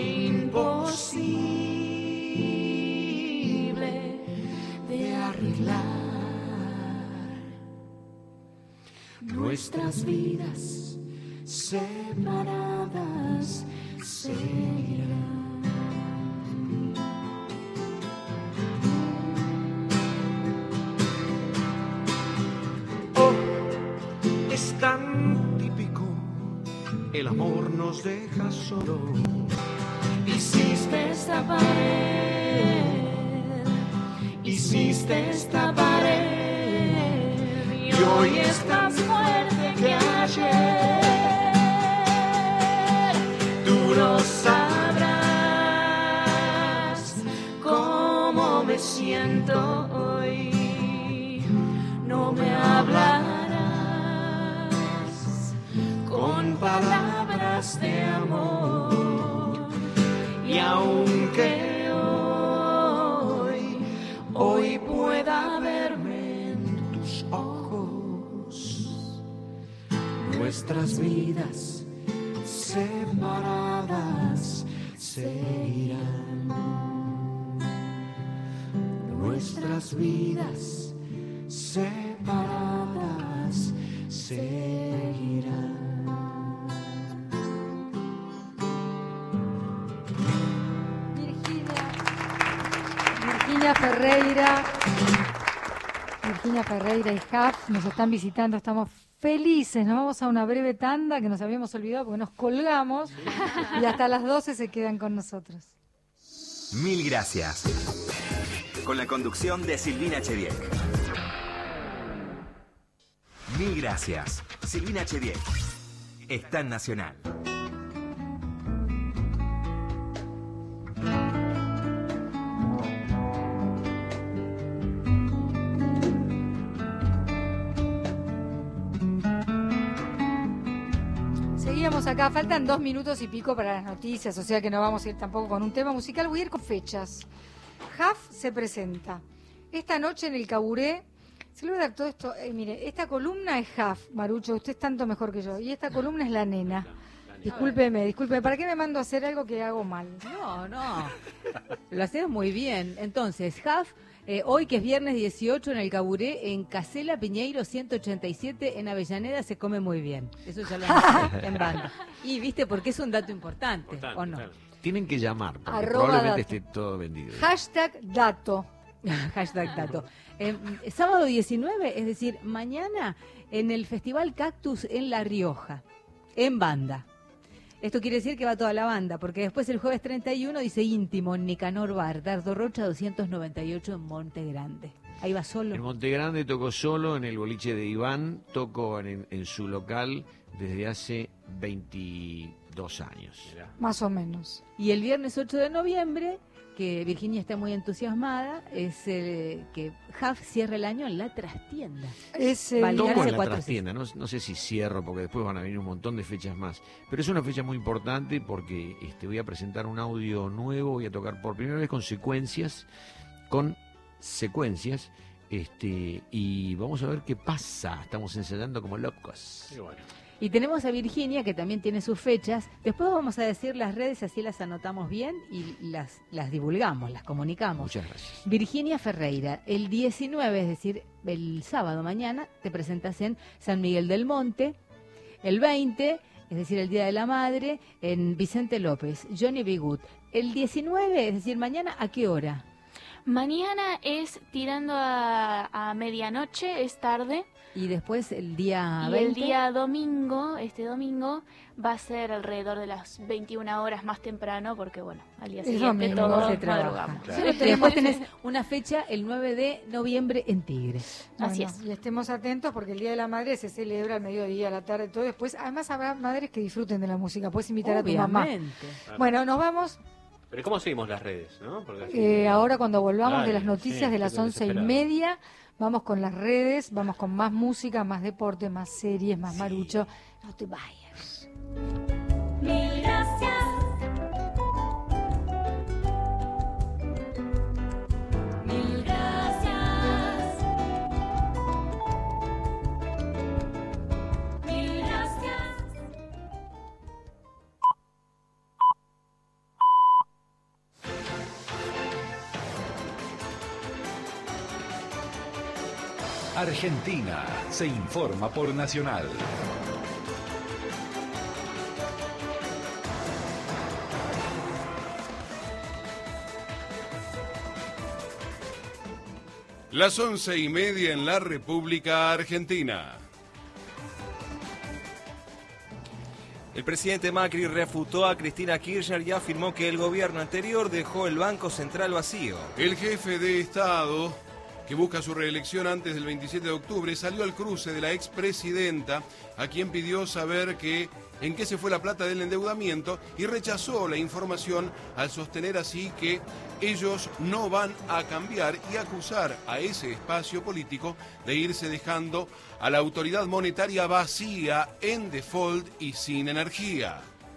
imposible de arreglar. Nuestras vidas separadas seguirán. Oh, es tan típico, el amor nos deja solo. Hiciste esta pared, hiciste esta pared, y hoy es más fuerte que ayer. Tú no sabrás cómo me siento hoy. No me hablarás con palabras de amor. Y aunque hoy pueda verme en tus ojos, Nuestras vidas separadas seguirán. Nuestras vidas separadas seguirán. Virginia Ferreira, Virginia Ferreira y Huff nos están visitando, estamos felices. Nos vamos a una breve tanda que nos habíamos olvidado porque nos colgamos y hasta las 12 se quedan con nosotros. Mil gracias. Con la conducción de Silvina Chediek. Mil gracias. Silvina Chediek. Está en Nacional. Seguíamos acá, faltan 2 minutos y pico para las noticias, o sea que no vamos a ir tampoco con un tema musical, voy a ir con fechas. Huff se presenta esta noche en el Caburé. Se le voy a dar todo esto. Mire, esta columna es Huff, Marucho, usted es tanto mejor que yo. Y esta columna es La Nena. Discúlpeme. ¿Para qué me mando a hacer algo que hago mal? No. Lo haces muy bien. Entonces, Huff, hoy que es viernes 18 en el Caburé, en Casela Piñeiro 187 en Avellaneda, se come muy bien. Eso ya lo anoté en banda. Y viste, porque es un dato importante, ¿o no? Claro. Tienen que llamar, porque Arroba probablemente dato. esté todo vendido. Hashtag dato. Hashtag dato. Sábado 19, es decir, mañana en el Festival Cactus en La Rioja, en banda. Esto quiere decir que va toda la banda, porque después el jueves 31 dice íntimo en Nicanor Bar, Dardo Rocha 298 en Monte Grande. Ahí va solo. En Monte Grande tocó solo, en el boliche de Iván, toco en su local desde hace 22 años. Más o menos. Y el viernes 8 de noviembre, que Virginia está muy entusiasmada, es que Huff cierra el año en La Trastienda. Toco en La Trastienda, no sé si cierro porque después van a venir un montón de fechas más, pero es una fecha muy importante porque voy a presentar un audio nuevo, voy a tocar por primera vez con secuencias, y vamos a ver qué pasa. Estamos ensayando como locos. Qué bueno. Y tenemos a Virginia, que también tiene sus fechas. Después vamos a decir las redes, así las anotamos bien y las divulgamos, las comunicamos. Muchas gracias. Virginia Ferreira, el 19, es decir, el sábado mañana, te presentas en San Miguel del Monte. El 20, es decir, el Día de la Madre, en Vicente López, Johnny B. Good. El 19, es decir, mañana, ¿a qué hora? Mañana es tirando a medianoche, es tarde. Y después el día 20. Y el día domingo, este domingo, va a ser alrededor de las 21 horas más temprano, porque bueno, al día siguiente todos madrugamos. Claro. Y después tenés una fecha el 9 de noviembre en Tigre. Así es. Y estemos atentos porque el Día de la Madre se celebra al mediodía, a la tarde, todo después. Además habrá madres que disfruten de la música, puedes invitar a tu mamá. Bueno, nos vamos. Pero ¿cómo seguimos las redes? ¿No? Porque ahora cuando volvamos de las sí, noticias de las 11:30, vamos con las redes, vamos con más música, más deporte, más series, más Marucho. No te vayas. Mil gracias. Mil gracias. Mil gracias. Argentina se informa por Nacional. Las 11:30 en la República Argentina. El presidente Macri refutó a Cristina Kirchner y afirmó que el gobierno anterior dejó el Banco Central vacío. El jefe de Estado, que busca su reelección antes del 27 de octubre, salió al cruce de la expresidenta, a quien pidió saber en qué se fue la plata del endeudamiento y rechazó la información al sostener así que ellos no van a cambiar y acusar a ese espacio político de irse dejando a la autoridad monetaria vacía, en default y sin energía.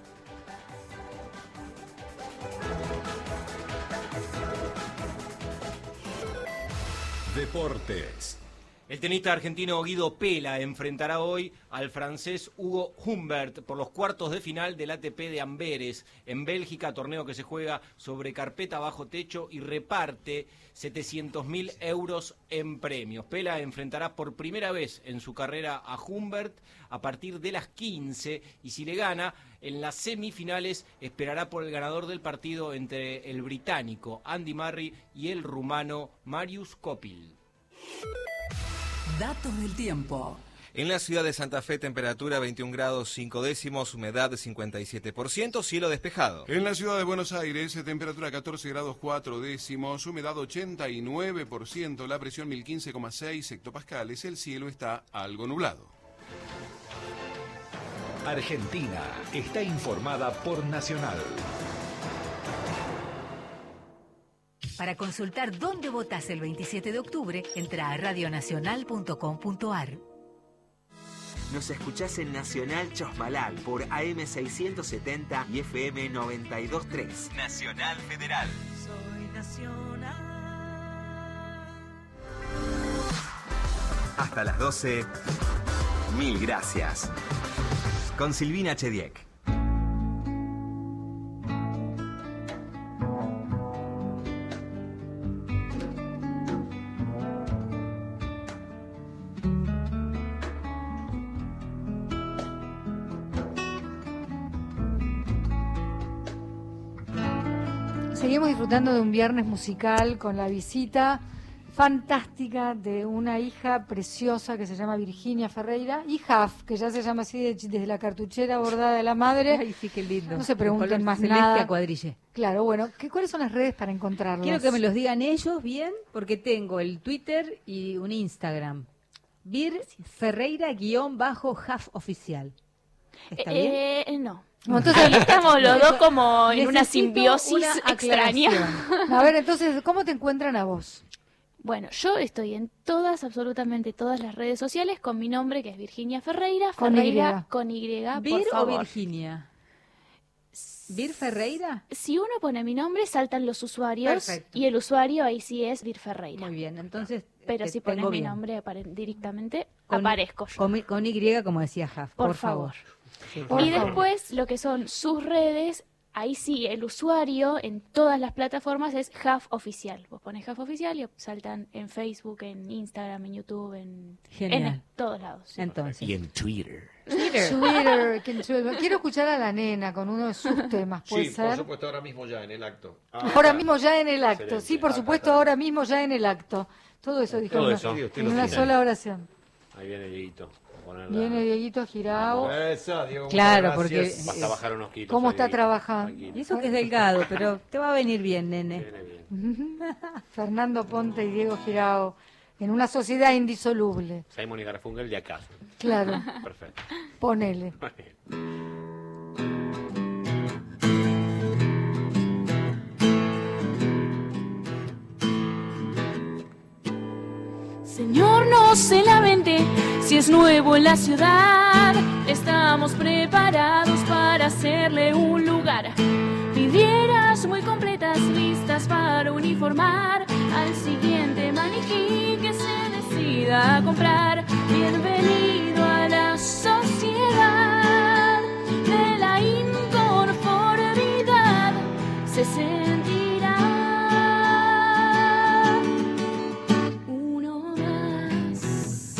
Deportes. El tenista argentino Guido Pella enfrentará hoy al francés Hugo Humbert por los cuartos de final del ATP de Amberes en Bélgica, torneo que se juega sobre carpeta bajo techo y reparte 700.000 euros en premios. Pella enfrentará por primera vez en su carrera a Humbert a partir de las 15 y si le gana, en las semifinales esperará por el ganador del partido entre el británico Andy Murray y el rumano Marius Copil. Datos del tiempo. En la ciudad de Santa Fe, temperatura 21 grados 5 décimos, humedad 57%, cielo despejado. En la ciudad de Buenos Aires, temperatura 14 grados 4 décimos, humedad 89%, la presión 1015,6 hectopascales, el cielo está algo nublado. Argentina está informada por Nacional. Para consultar dónde votás el 27 de octubre, entra a radionacional.com.ar. Nos escuchás en Nacional Chosmalal por AM 670 y FM 92.3. Nacional Federal. Soy nacional. Hasta las 12. Mil gracias. Con Silvina Chediek. Seguimos disfrutando de un viernes musical con la visita fantástica de una hija preciosa que se llama Virginia Ferreira y Jaf, que ya se llama así desde la cartuchera bordada de la madre. Ay, sí, qué lindo. No se pregunten Color más celeste nada. a cuadrille. Claro, bueno, ¿cuáles son las redes para encontrarlos? Quiero que me los digan ellos bien, porque tengo el Twitter y un Instagram. Vir Ferreira_Jaf oficial. ¿Está bien? No. No, entonces ahí estamos los dos como en una necesito simbiosis una extraña. aclaración. A ver, entonces, ¿cómo te encuentran a vos? Bueno, yo estoy en todas, absolutamente todas las redes sociales con mi nombre, que es Virginia Ferreira. Con Ferreira Y. con Y, por ¿Vir o favor. Virginia? ¿Vir Ferreira? Si uno pone mi nombre, saltan los usuarios. Perfecto. Y el usuario ahí sí es Vir Ferreira. Muy bien, entonces. Pero te si pones tengo mi bien. nombre directamente, Con- aparezco yo. Con Y, como decía Jaf, por favor. Sí, por Y favor. después, lo que son sus redes, ahí sí, el usuario en todas las plataformas es Jaf Oficial. Vos pones Jaf Oficial y saltan en Facebook, en Instagram, en YouTube, en Genial. todos lados. sí. Entonces. Y en Twitter. Twitter. Quiero escuchar a la nena con uno de sus temas, ¿puede Sí, ser? por supuesto, ahora mismo ya en el acto. Ahora mismo ya en el acto. Excelente. Sí, por supuesto, ahora mismo ya en el acto. Todo eso dijo Todo en eso. en una sola oración. Ahí viene Dieguito. Ponerla- Viene Dieguito Girao. Esa, Diego, Claro, muchas porque gracias. Basta bajar unos kilos. ¿Cómo ahí, está Dieguito. trabajando? Tranquilo. Y eso que es delgado, pero te va a venir bien, nene. Fernando Ponte y Diego Girao. En una sociedad indisoluble. Simon y Garfunkel de acá. Claro. Perfecto. Ponele. Señor, no se lamente si es nuevo en la ciudad. Estamos preparados para hacerle un lugar. Vidrieras muy completas, listas para uniformar al siguiente maniquí que se decida a comprar. Bienvenido a la sociedad de la inconformidad. Se sentirá uno más.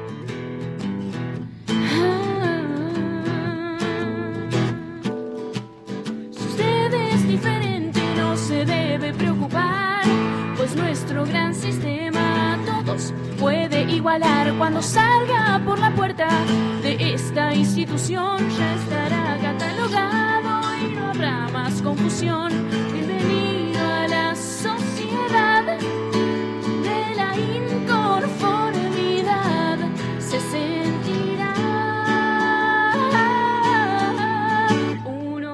Si usted es diferente, no se debe preocupar, pues nuestro gran sistema a todos puede igualar. Cuando salga por la puerta de esta institución, ya estará catalogado y no habrá más confusión. Bienvenido a la sociedad de la inconformidad. Se sentirá uno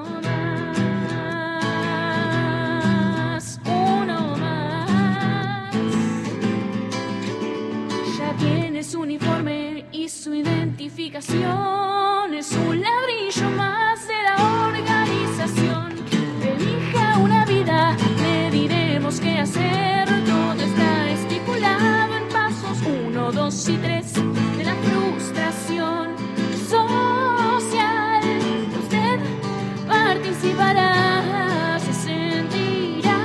más, uno más. Ya tiene su uniforme y su identificación. Es un ladrillo más de la organización. Elija una vida, le diremos qué hacer. Todo está estipulado en pasos 1, 2 y 3 de la frustración social. Usted participará, se sentirá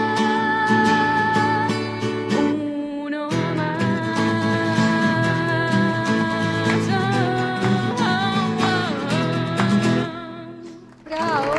uno más. ¡Bravo!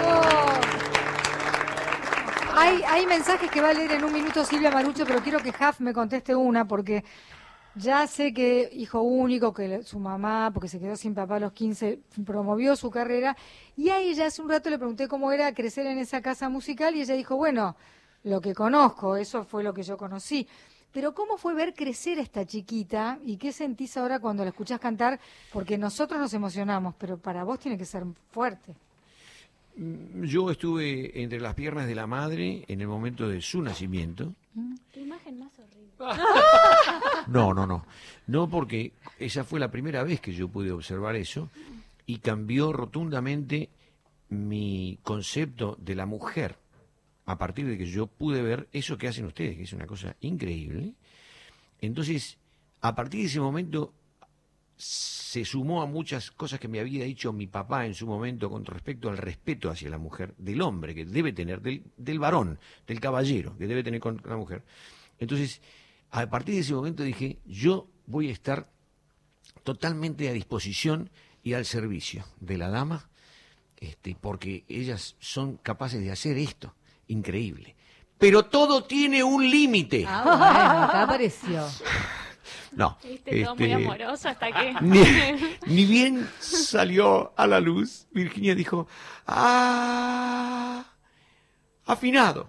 Hay mensajes que va a leer en un minuto Silvia Marucho, pero quiero que Jaf me conteste una, porque Ya sé que hijo único, que su mamá, porque se quedó sin papá a los 15, promovió su carrera. Y a ella hace un rato le pregunté cómo era crecer en esa casa musical y ella dijo, bueno, lo que conozco, eso fue lo que yo conocí. Pero ¿cómo fue ver crecer a esta chiquita y qué sentís ahora cuando la escuchás cantar? Porque nosotros nos emocionamos, pero para vos tiene que ser fuerte. Yo estuve entre las piernas de la madre en el momento de su nacimiento. Qué imagen más horrible. No, porque esa fue la primera vez que yo pude observar eso y cambió rotundamente mi concepto de la mujer a partir de que yo pude ver eso que hacen ustedes, que es una cosa increíble. Entonces, a partir de ese momento se sumó a muchas cosas que me había dicho mi papá en su momento con respecto al respeto hacia la mujer, del hombre que debe tener, del varón, del caballero que debe tener con la mujer. Entonces, a partir de ese momento dije, yo voy a estar totalmente a disposición y al servicio de la dama, porque ellas son capaces de hacer esto, increíble. Pero todo tiene un límite. Bueno, acá apareció. No. Viste, todo muy amoroso hasta que... Ni bien salió a la luz, Virginia dijo, afinado.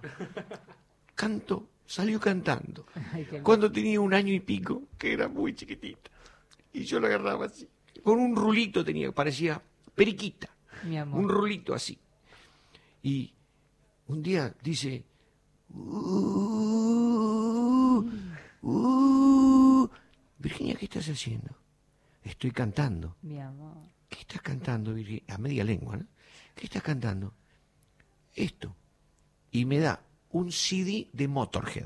Salió cantando. Ay, Cuando tenía 1 año y pico, que era muy chiquitita. Y yo la agarraba así. Con un rulito tenía, parecía periquita. Mi amor. Un rulito así. Y un día dice, Virginia, ¿qué estás haciendo? Estoy cantando. Mi amor. ¿Qué estás cantando, Virginia? A media lengua, ¿no? ¿Qué estás cantando? Esto. Y me da un CD de Motorhead.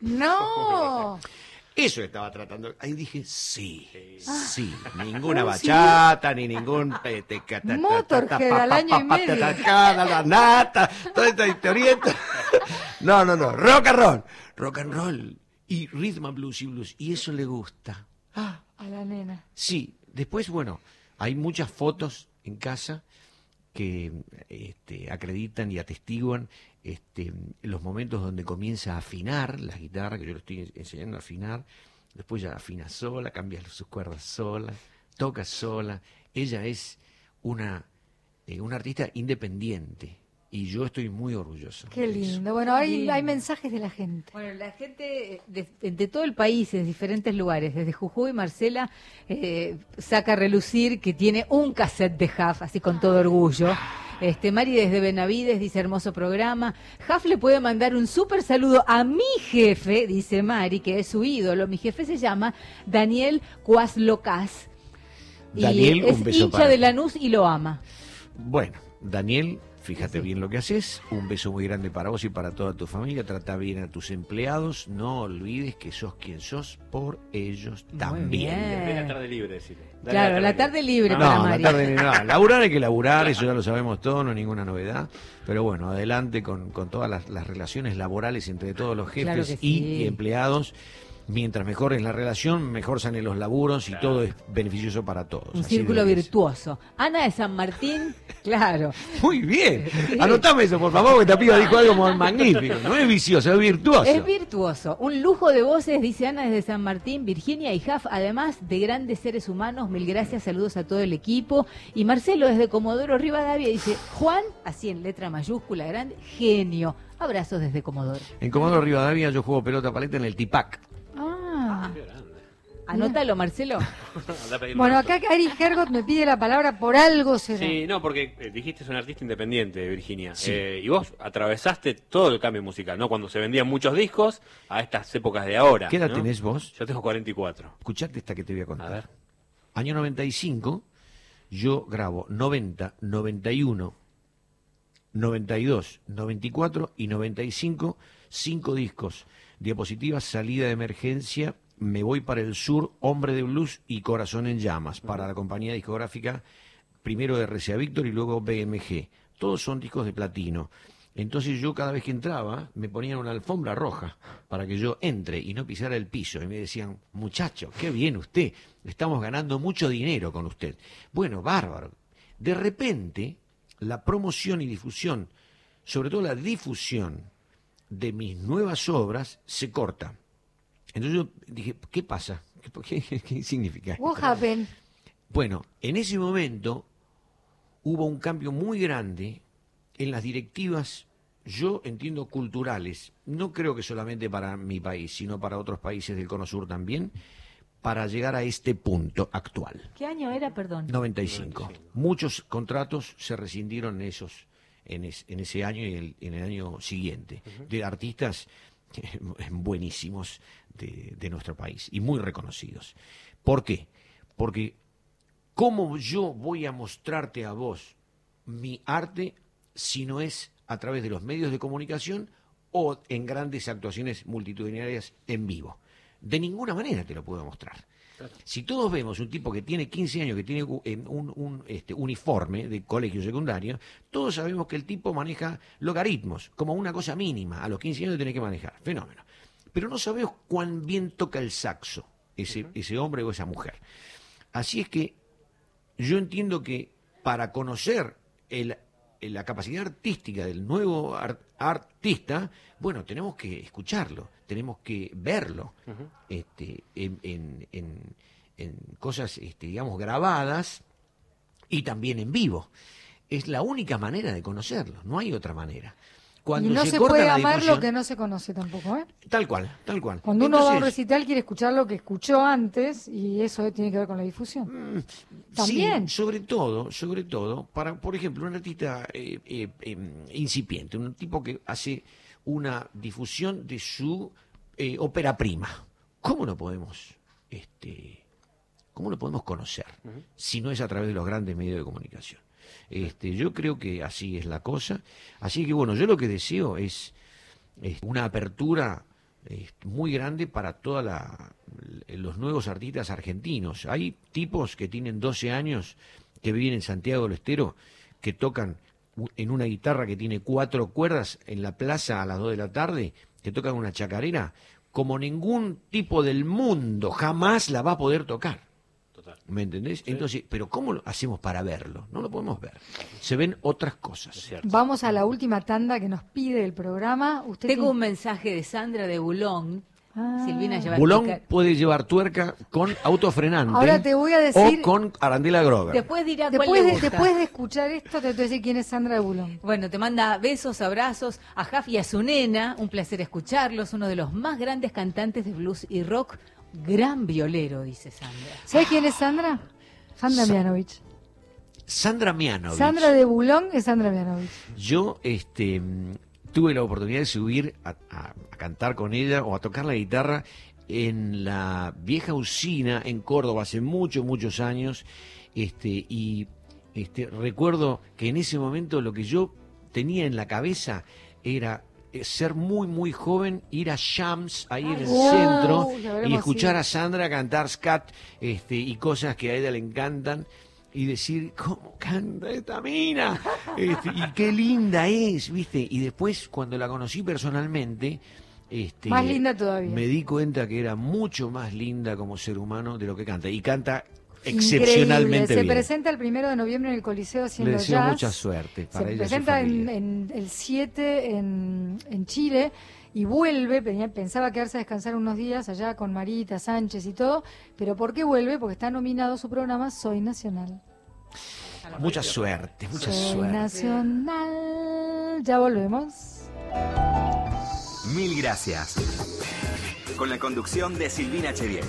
¡No! Eso estaba tratando. Ahí dije, sí. Ninguna bachata, ni ningún... Motorhead al año y medio. La nata, toda esta historieta. No. Rock and roll. Y rhythm and blues y blues. Y eso le gusta. A la nena. Sí. Después, bueno, hay muchas fotos en casa que acreditan y atestiguan los momentos donde comienza a afinar la guitarra, que yo le estoy enseñando a afinar, después ya afina sola, cambia sus cuerdas sola, toca sola. Ella es una artista independiente y yo estoy muy orgulloso. Qué lindo. Bueno, hay mensajes de la gente. Bueno, la gente de todo el país, de diferentes lugares, desde Jujuy, Marcela saca a relucir que tiene un cassette de Huff, así con todo orgullo. Mari desde Benavides dice, hermoso programa. Huff le puede mandar un súper saludo a mi jefe, dice Mari, que es su ídolo. Mi jefe se llama Daniel Cuaslocas. Daniel, y es un beso hincha para de ti. Lanús y lo ama. Bueno, Daniel, fíjate bien lo que haces. Un beso muy grande para vos y para toda tu familia. Trata bien a tus empleados. No olvides que sos quien sos por ellos también. bien. Dale la tarde libre, decirle. Claro, la tarde libre para Mari. Laburar hay que laburar, eso ya lo sabemos todos, no hay ninguna novedad. Pero bueno, adelante con todas las relaciones laborales entre todos los jefes Claro que sí. y empleados. Mientras mejor es la relación, mejor salen los laburos y todo es beneficioso para todos. Un Así círculo debe ser. virtuoso. Ana de San Martín, claro. Muy bien. Sí. Anotame eso, por favor, que Tapia dijo algo magnífico. No es vicioso, es virtuoso. Es virtuoso. Un lujo de voces, dice Ana desde San Martín, Virginia y Huff, además de grandes seres humanos. Mil gracias, saludos a todo el equipo. Y Marcelo desde Comodoro Rivadavia dice, Juan, así en letra mayúscula grande, genio. Abrazos desde Comodoro. En Comodoro Rivadavia yo juego pelota paleta en el Tipac. Anótalo, Marcelo. Bueno, acá Ari Hergot me pide la palabra, por algo será. Sí, no, porque dijiste es un artista independiente, Virginia. Sí. Y vos atravesaste todo el cambio musical, ¿no? Cuando se vendían muchos discos a estas épocas de ahora. ¿Qué edad ¿no? tenés vos? Yo tengo 44. Escuchate esta que te voy a contar. A ver. Año 95, yo grabo 90, 91, 92, 94 y 95, 5 discos. Diapositivas, salida de emergencia, me voy para el sur, Hombre de Blues y Corazón en Llamas, para la compañía discográfica, primero RCA Víctor y luego BMG. Todos son discos de platino. Entonces yo cada vez que entraba me ponían una alfombra roja para que yo entre y no pisara el piso. Y me decían, muchacho, qué bien usted, estamos ganando mucho dinero con usted. Bueno, bárbaro. De repente, la promoción y difusión, sobre todo la difusión de mis nuevas obras, se corta. Entonces yo dije, ¿qué pasa? ¿Qué significa? What happened? Bueno, en ese momento hubo un cambio muy grande en las directivas, yo entiendo culturales, no creo que solamente para mi país, sino para otros países del Cono Sur también, para llegar a este punto actual. ¿Qué año era, perdón? 95. Muchos contratos se rescindieron en ese año y en el año siguiente, de artistas buenísimos de nuestro país y muy reconocidos. ¿Por qué? Porque ¿cómo yo voy a mostrarte a vos mi arte si no es a través de los medios de comunicación o en grandes actuaciones multitudinarias en vivo? De ninguna manera te lo puedo mostrar. Claro. Si todos vemos un tipo que tiene 15 años, que tiene un uniforme de colegio secundario, todos sabemos que el tipo maneja logaritmos, como una cosa mínima. A los 15 años tiene que manejar. Fenómeno. Pero no sabemos cuán bien toca el saxo ese hombre o esa mujer. Así es que yo entiendo que para conocer la capacidad artística del nuevo artista, bueno, tenemos que escucharlo, tenemos que verlo en cosas, digamos, grabadas y también en vivo. Es la única manera de conocerlo, no hay otra manera. Cuando y no se puede amar lo que no se conoce tampoco, ¿eh? Tal cual, tal cual. Cuando uno va a un recital quiere escuchar lo que escuchó antes y eso tiene que ver con la difusión. También. Sí, sobre todo, para, por ejemplo, un artista incipiente, un tipo que hace una difusión de su ópera prima. ¿Cómo lo podemos conocer si no es a través de los grandes medios de comunicación? Yo creo que así es la cosa. Así que bueno, yo lo que deseo es una apertura muy grande para todos los nuevos artistas argentinos. Hay tipos que tienen 12 años, que viven en Santiago del Estero, que tocan en una guitarra que tiene 4 cuerdas en la plaza a las 2 de la tarde, que tocan una chacarera, como ningún tipo del mundo jamás la va a poder tocar. ¿Me entendés? Sí. Entonces, pero ¿cómo lo hacemos para verlo? No lo podemos ver. Se ven otras cosas. Vamos a la última tanda que nos pide el programa. Tengo un mensaje de Sandra de Boulogne. Silvina lleva Boulogne puede llevar tuerca con autofrenante. Ahora te voy a decir, o con Arandela Grover. Después dirá después de escuchar esto, te voy a decir quién es Sandra de Boulogne. Bueno, te manda besos, abrazos a Jaf y a su nena. Un placer escucharlos. Uno de los más grandes cantantes de blues y rock. Gran violero, dice Sandra. ¿Sabes quién es Sandra? Sandra Mianovich. Sandra Mianovich. Sandra de Boulogne es Sandra Mianovich. Yo tuve la oportunidad de subir a cantar con ella o a tocar la guitarra en la vieja usina en Córdoba hace muchos años. Recuerdo que en ese momento lo que yo tenía en la cabeza era ser muy joven, ir a Shams ahí en el centro y escuchar a Sandra cantar scat y cosas que a ella le encantan y decir, ¿cómo canta esta mina? Y qué linda es, ¿viste? Y después, cuando la conocí personalmente, más linda todavía. Me di cuenta que era mucho más linda como ser humano de lo que canta. Y canta excepcionalmente bien. Se presenta el 1 de noviembre en el Coliseo haciendo jazz. Le deseo jazz. mucha suerte para ella. Se presenta en el 7 en Chile y vuelve. Pensaba quedarse a descansar unos días allá con Marita Sánchez y todo. Pero ¿por qué vuelve? Porque está nominado su programa Soy Nacional. Mucha suerte, mucha Soy suerte. Nacional. Ya volvemos. Mil gracias. Con la conducción de Silvina Chediek.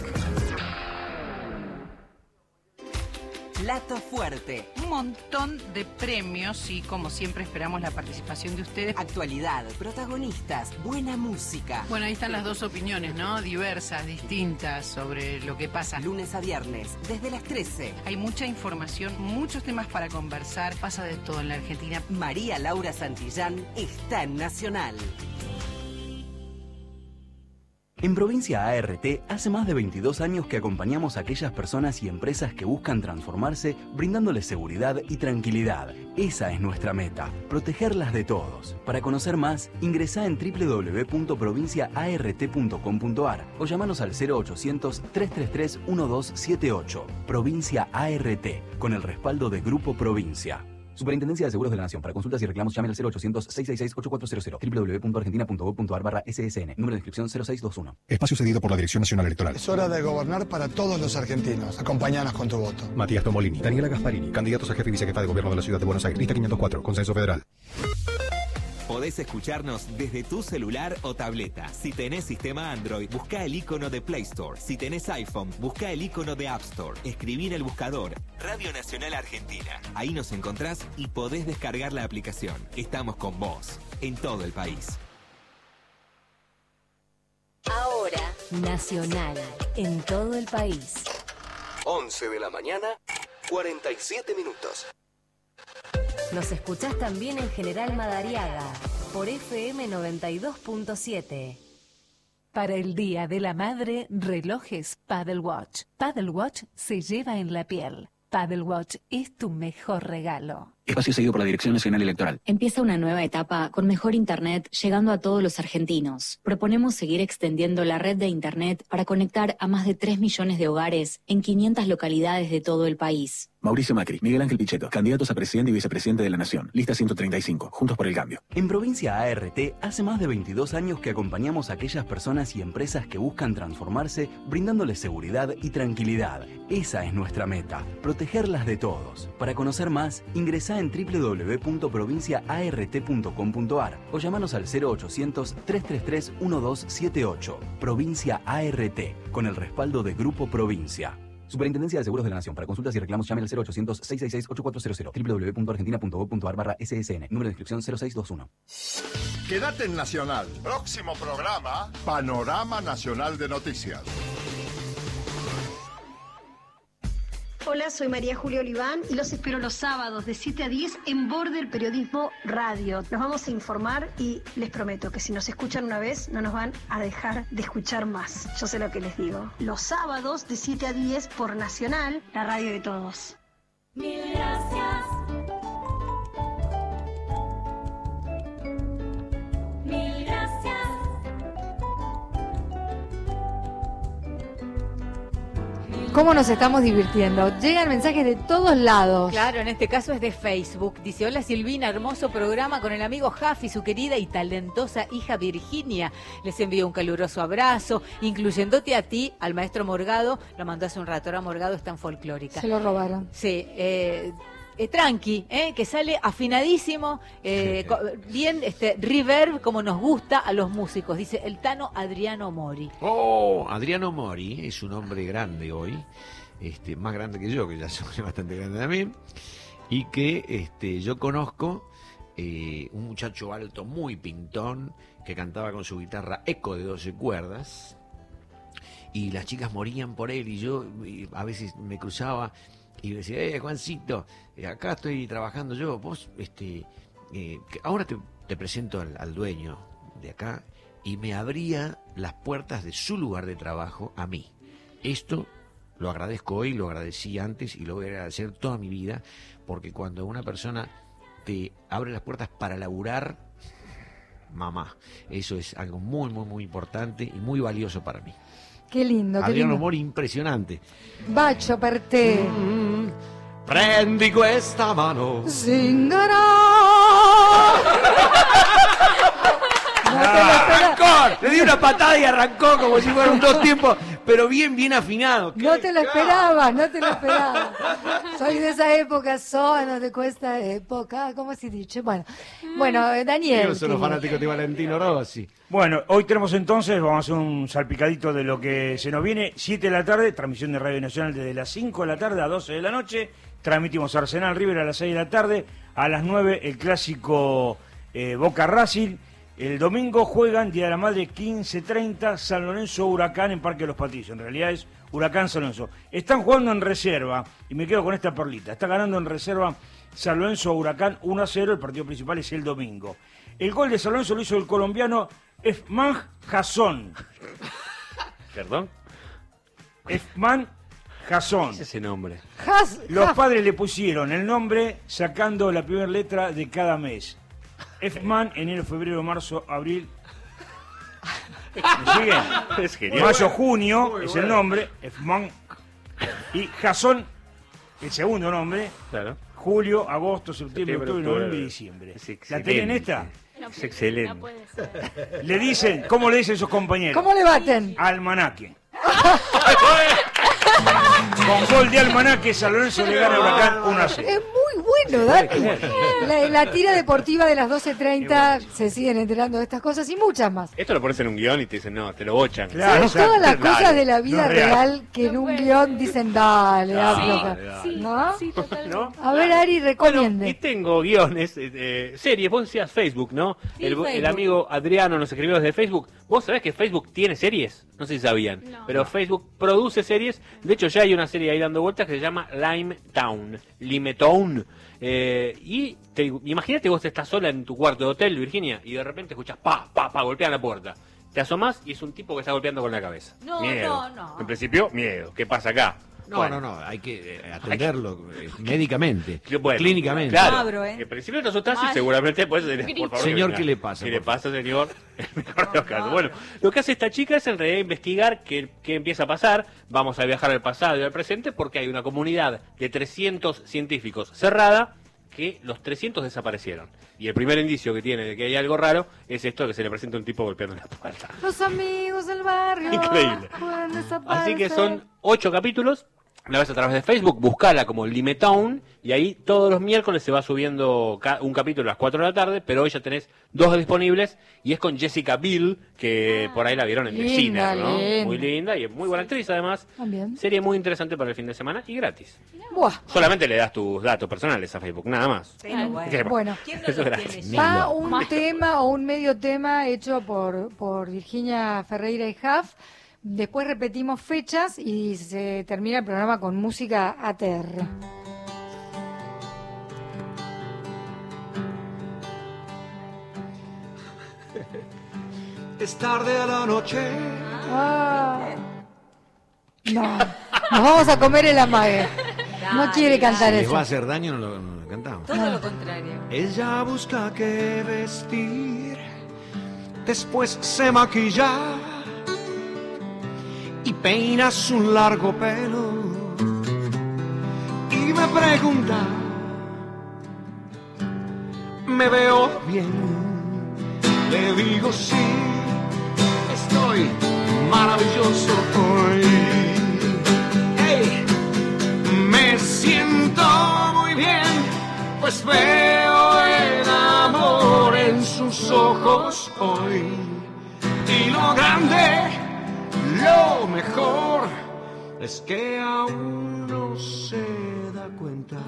Plato Fuerte. Un montón de premios y como siempre esperamos la participación de ustedes. Actualidad, protagonistas, buena música. Bueno, ahí están las dos opiniones, ¿no? Diversas, distintas sobre lo que pasa. Lunes a viernes, desde las 13. Hay mucha información, muchos temas para conversar. Pasa de todo en la Argentina. María Laura Santillán está en Nacional. En Provincia ART, hace más de 22 años que acompañamos a aquellas personas y empresas que buscan transformarse, brindándoles seguridad y tranquilidad. Esa es nuestra meta, protegerlas de todos. Para conocer más, ingresá en www.provinciaart.com.ar o llamanos al 0800-333-1278. Provincia ART, con el respaldo de Grupo Provincia. Superintendencia de Seguros de la Nación. Para consultas y reclamos llame al 0800-666-8400 www.argentina.gov.ar/ssn. Número de inscripción 0621. Espacio cedido por la Dirección Nacional Electoral. Es hora de gobernar para todos los argentinos. Acompáñanos con tu voto. Matías Tomolini, Daniela Gasparini, candidatos a jefe y vicejefa de gobierno de la Ciudad de Buenos Aires. Lista 504, Consenso Federal. Podés escucharnos desde tu celular o tableta. Si tenés sistema Android, busca el icono de Play Store. Si tenés iPhone, busca el icono de App Store. Escribí en el buscador Radio Nacional Argentina. Ahí nos encontrás y podés descargar la aplicación. Estamos con vos, en todo el país. Ahora, Nacional, en todo el país. 11 de la mañana, 47 minutos. Nos escuchás también en General Madariaga, por FM 92.7. Para el Día de la Madre, relojes Paddle Watch. Paddle Watch se lleva en la piel. Paddle Watch es tu mejor regalo. Espacio seguido por la Dirección Nacional Electoral. Empieza una nueva etapa con mejor Internet llegando a todos los argentinos. Proponemos seguir extendiendo la red de Internet para conectar a más de 3 millones de hogares en 500 localidades de todo el país. Mauricio Macri, Miguel Ángel Pichetto, candidatos a presidente y vicepresidente de la Nación. Lista 135, Juntos por el Cambio. En Provincia ART, hace más de 22 años que acompañamos a aquellas personas y empresas que buscan transformarse, brindándoles seguridad y tranquilidad. Esa es nuestra meta, protegerlas de todos. Para conocer más, ingresá en www.provinciaart.com.ar o llamanos al 0800-333-1278. Provincia ART, con el respaldo de Grupo Provincia. Superintendencia de Seguros de la Nación. Para consultas y reclamos llame al 0800-666-8400 www.argentina.gov.ar/ssn. Número de inscripción 0621. Quédate en Nacional. Próximo programa, Panorama Nacional de Noticias. Hola, soy María Julia Oliván y los espero los sábados de 7 a 10 en Border Periodismo Radio. Nos vamos a informar y les prometo que si nos escuchan una vez no nos van a dejar de escuchar más. Yo sé lo que les digo. Los sábados de 7 a 10 por Nacional, la radio de todos. Mil gracias. Mil gracias. ¿Cómo nos estamos divirtiendo? Llegan mensajes de todos lados. Claro, en este caso es de Facebook. Dice, hola Silvina, hermoso programa con el amigo Jaffi, su querida y talentosa hija Virginia. Les envío un caluroso abrazo, incluyéndote a ti, al maestro Morgado. Lo mandó hace un rato, ahora Morgado está en folclórica. Se lo robaron. Sí, tranqui, que sale afinadísimo, bien reverb como nos gusta a los músicos, dice el Tano Adriano Mori. Oh, Adriano Mori es un hombre grande hoy, más grande que yo, que ya soy bastante grande también, y que yo conozco, un muchacho alto, muy pintón, que cantaba con su guitarra eco de 12 cuerdas, y las chicas morían por él, y yo a veces me cruzaba y le decía, Juancito, acá estoy trabajando yo, vos, ahora te presento al dueño de acá, y me abría las puertas de su lugar de trabajo a mí. Esto lo agradezco hoy, lo agradecí antes y lo voy a agradecer toda mi vida, porque cuando una persona te abre las puertas para laburar, mamá, eso es algo muy, muy, muy importante y muy valioso para mí. Qué lindo, qué Adriano lindo. Mori, impressionante. Bacio per te. Prendi questa mano. Arrancó, le di una patada y arrancó como si fueran dos tiempos, pero bien afinado. No te lo esperabas, no te lo esperabas. Soy de esa época, sono de questa época, ¿cómo se dice? Bueno, Daniel. Yo soy fanático de Valentino Rossi. Bueno, hoy tenemos entonces, vamos a hacer un salpicadito de lo que se nos viene. 7 de la tarde, transmisión de Radio Nacional desde las 5 de la tarde a 12 de la noche. Transmitimos Arsenal River a las 6 de la tarde. A las 9 el clásico Boca Racing. El domingo juegan, Día de la Madre, 15:30, San Lorenzo Huracán en Parque de los Patricios. En realidad es Huracán San Lorenzo. Están jugando en reserva, y me quedo con esta perlita. Está ganando en reserva San Lorenzo Huracán 1-0, el partido principal es el domingo. El gol de San Lorenzo lo hizo el colombiano Efman Jasón. ¿Perdón? Efman Jasón. ¿Qué es ese nombre? Los padres le pusieron el nombre sacando la primera letra de cada mes. Efman, enero, febrero, marzo, abril. ¿Me siguen? Es genial. Mayo, junio Muy es bueno. el nombre. Efman. Y Jasón el segundo nombre. Claro. Julio, agosto, septiembre, octubre, noviembre y diciembre. ¿La tienen esta? Es excelente. No puede ser. Le dicen, ¿cómo le dicen sus compañeros? ¿Cómo le baten? Almanaque. Con gol de Almanaque, San Lorenzo le gana a Huracán 1-0. Es muy bueno, dato. La tira deportiva de las 12:30 se siguen enterando de estas cosas y muchas más. Esto lo pones en un guión y te dicen, no, te lo bochan. Claro, Son todas las Dale. cosas de la vida No, real. real que en un guión dicen, dale, Dale, dale, ¿no? Sí, totalmente. ¿No? A ver, Ari, recomiende. Y tengo guiones, series, vos decías Facebook, ¿no? Sí, el Facebook. amigo Adriano nos escribió desde Facebook. ¿Vos sabés que Facebook tiene series? No sé si sabían, pero Facebook produce series. De hecho, ya hay una serie ahí dando vueltas que se llama Limetown. Y imagínate vos estás sola en tu cuarto de hotel, Virginia, y de repente escuchas pa, golpean la puerta. Te asomás y es un tipo que está golpeando con la cabeza. No, Miedo. no. En principio, miedo. ¿Qué pasa acá? No, Bueno. no, hay que atenderlo médicamente, Bueno, clínicamente. Claro, Abro, ¿eh? en principio te asustás y Mal. seguramente pues, por favor, Señor, que ¿qué le pasa, ¿Qué le por favor? pasa, señor? El mejor de los casos. Bueno, lo que hace esta chica es en realidad investigar qué empieza a pasar. Vamos a viajar al pasado y al presente porque hay una comunidad de 300 científicos cerrada que los 300 desaparecieron. Y el primer indicio que tiene de que hay algo raro es esto de que se le presenta un tipo golpeando la puerta. Los amigos del barrio. Increíble. pueden desaparecer. Así que son 8 capítulos. La ves a través de Facebook, buscala como Limetown y ahí todos los miércoles se va subiendo un capítulo a las 4 de la tarde, pero hoy ya tenés 2 disponibles y es con Jessica Biel, que por ahí la vieron en The linda, Sinner, ¿no? linda. Muy linda y es muy buena actriz además. También. Serie muy interesante para el fin de semana y gratis. Buah. Solamente le das tus datos personales a Facebook, nada más. Pero bueno. ¿Qué? Bueno. ¿Quién no Eso lo es tiene gratis. ya? Va un tema o un medio tema hecho por Virginia Ferreira y Huff. Después repetimos fechas y se termina el programa con música ATR. Es tarde a la noche. Ah. No, nos vamos a comer el amague. No quiere cantar Si les eso. va a hacer daño, no lo cantamos. Todo lo contrario. Ella busca qué vestir. Después se maquilla y peina su largo pelo. Y me pregunta, ¿me veo bien? Le digo sí, estoy maravilloso hoy. Hey, me siento muy bien, pues veo el amor en sus ojos hoy. Y lo grande, lo mejor, es que aún no se da cuenta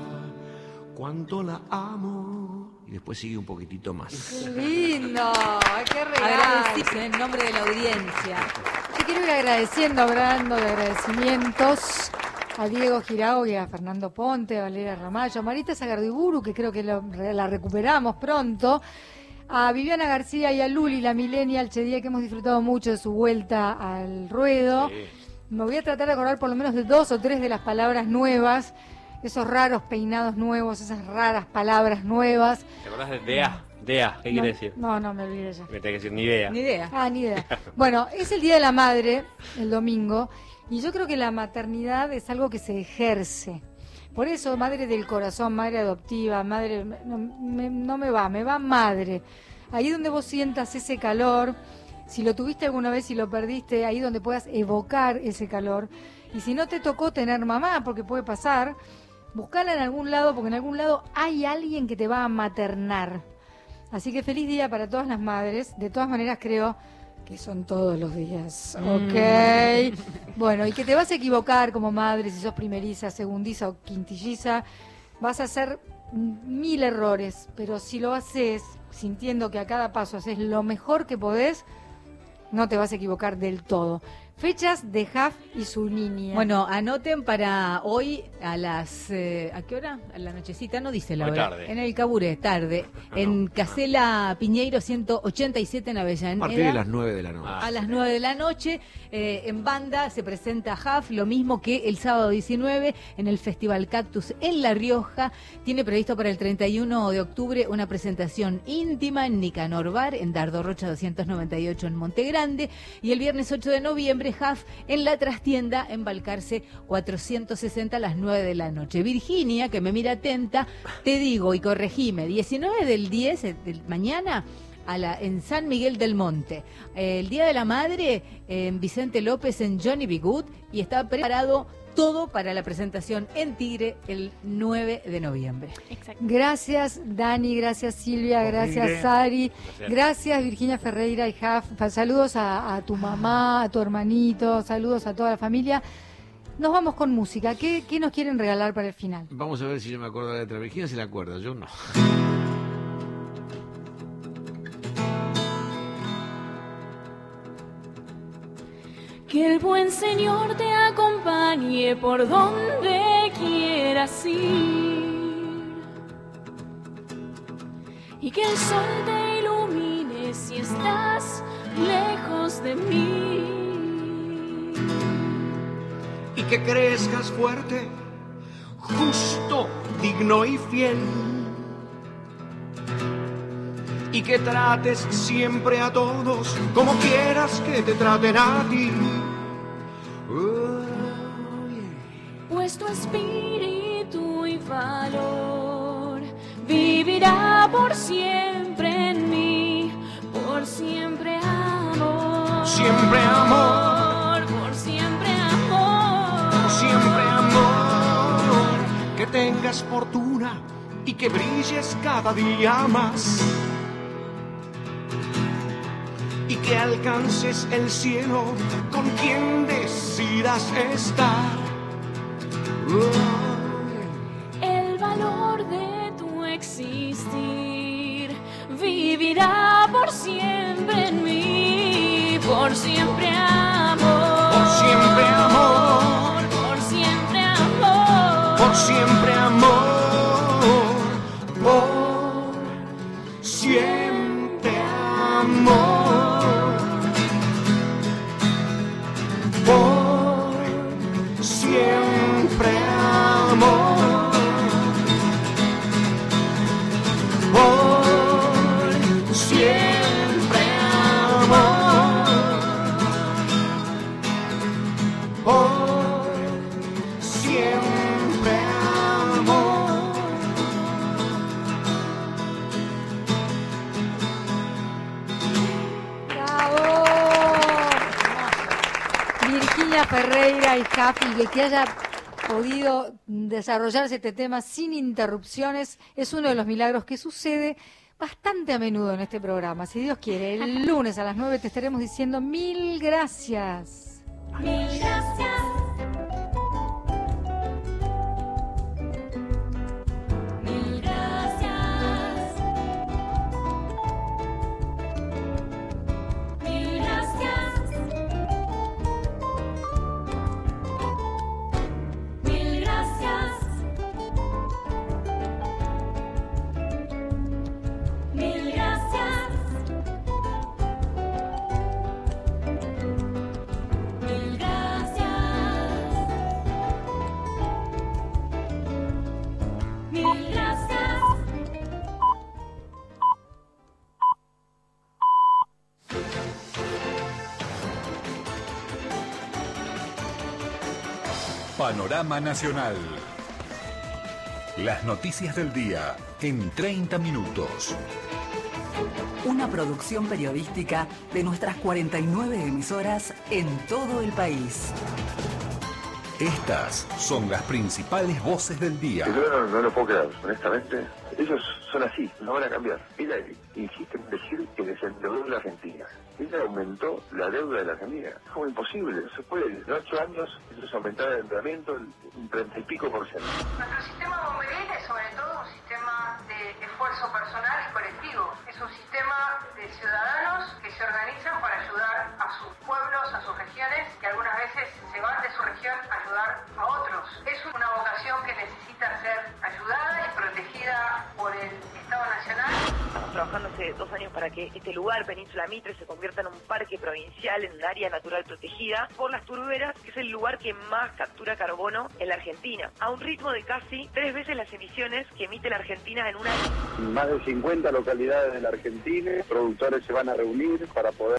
cuánto la amo. Y después sigue un poquitito más. Qué lindo, qué regalo. Agradecido en nombre de la audiencia. Yo quiero ir agradeciendo, hablando de agradecimientos, a Diego Girao y a Fernando Ponte, a Valeria Ramallo, a Marita Sagardiburu, que creo que la recuperamos pronto, a Viviana García y a Luli, la millennial Chedía, que hemos disfrutado mucho de su vuelta al ruedo. Me voy a tratar de acordar por lo menos de 2 o 3 de las palabras nuevas, esos raros peinados nuevos, esas raras palabras nuevas. ¿Te acordás de DEA? DEA, ¿qué quiere decir? No, me olvidé ya. Me tengo que decir ni idea. Ni idea. Ah, ni idea. Bueno, es el Día de la Madre, el domingo, y yo creo que la maternidad es algo que se ejerce. Por eso, madre del corazón, madre adoptiva, madre... No me va madre. Ahí donde vos sientas ese calor, si lo tuviste alguna vez y lo perdiste, ahí donde puedas evocar ese calor. Y si no te tocó tener mamá, porque puede pasar, buscala en algún lado, porque en algún lado hay alguien que te va a maternar. Así que feliz día para todas las madres. De todas maneras creo que son todos los días, ¿ok? Bueno, y que te vas a equivocar como madre, si sos primeriza, segundiza o quintilliza, vas a hacer 1000 errores, pero si lo haces sintiendo que a cada paso haces lo mejor que podés, no te vas a equivocar del todo. Fechas de Huff y su niña. Bueno, anoten para hoy a las... ¿a qué hora? A la nochecita, no dice la Hoy hora. tarde. En el Caburé, tarde. En Casela Piñeiro 187 en Avellaneda. A partir de las 9 de la noche. A las 9 de la noche, en banda se presenta Huff, lo mismo que el sábado 19 en el Festival Cactus en La Rioja. Tiene previsto para el 31 de octubre una presentación íntima en Nicanor Bar, en Dardo Rocha 298 en Monte Grande. Y el viernes 8 de noviembre Libre Huff en la trastienda en Balcarce 460 a las 9 de la noche. Virginia, que me mira atenta, te digo y corregime, 19 del 10, mañana, en San Miguel del Monte. El Día de la Madre en Vicente López en Johnny B. Good, y está preparado todo para la presentación en Tigre el 9 de noviembre. Exacto. Gracias Dani, gracias Silvia, gracias Sari, gracias Virginia Ferreira y Huff. Saludos a tu mamá, a tu hermanito, saludos a toda la familia. Nos vamos con música. ¿Qué nos quieren regalar para el final? Vamos a ver si yo me acuerdo de la letra. Virginia se la acuerda, yo no. Que el buen Señor te acompañe por donde quieras ir, y que el sol te ilumine si estás lejos de mí. Y que crezcas fuerte, justo, digno y fiel. Y que trates siempre a todos como quieras que te traten a ti. Pues tu espíritu y valor vivirá por siempre en mí, por siempre amor. Siempre amor, por siempre amor. Por siempre amor. Que tengas fortuna y que brilles cada día más. Y que alcances el cielo con quien decidas estar. El valor de tu existir vivirá por siempre en mí, por siempre amor. Por siempre amor. Por siempre amor. Por siempre amor. Por siempre amor. Por siempre amor. Por siempre amor. Por siempre amor. Virginia Ferreira y Huff, y que haya podido desarrollarse este tema sin interrupciones es uno de los milagros que sucede bastante a menudo en este programa. Si Dios quiere, el lunes a las 9 te estaremos diciendo 1000 gracias. 1000 gracias. Panorama Nacional. Las noticias del día en 30 minutos. Una producción periodística de nuestras 49 emisoras en todo el país. Estas son las principales voces del día. Yo no lo puedo creer, honestamente. Ellos son así, no van a cambiar. Mira, insisten en decir que desendeudó la Argentina. Ella aumentó la deuda de la Argentina. Es como imposible, no se puede. En 8 años, ellos aumentaron el endeudamiento un 30 y pico %. Nuestro sistema bomberil es sobre todo un sistema de esfuerzo personal y colectivo. Es un sistema de ciudadanos que se organizan para ayudar a sus pueblos, a sus regiones, que algunas veces se van de su región a ayudar a otros. Es una vocación que necesita ser ayudada y protegida por el Estado Nacional. Estamos trabajando hace 2 años para que este lugar, Península Mitre, se convierta en un parque provincial, en un área natural protegida por las turberas, que es el lugar que más captura carbono en la Argentina, a un ritmo de casi 3 veces las emisiones que emite la Argentina en un año. Más de 50 localidades de la Argentina, productores se van a reunir para poder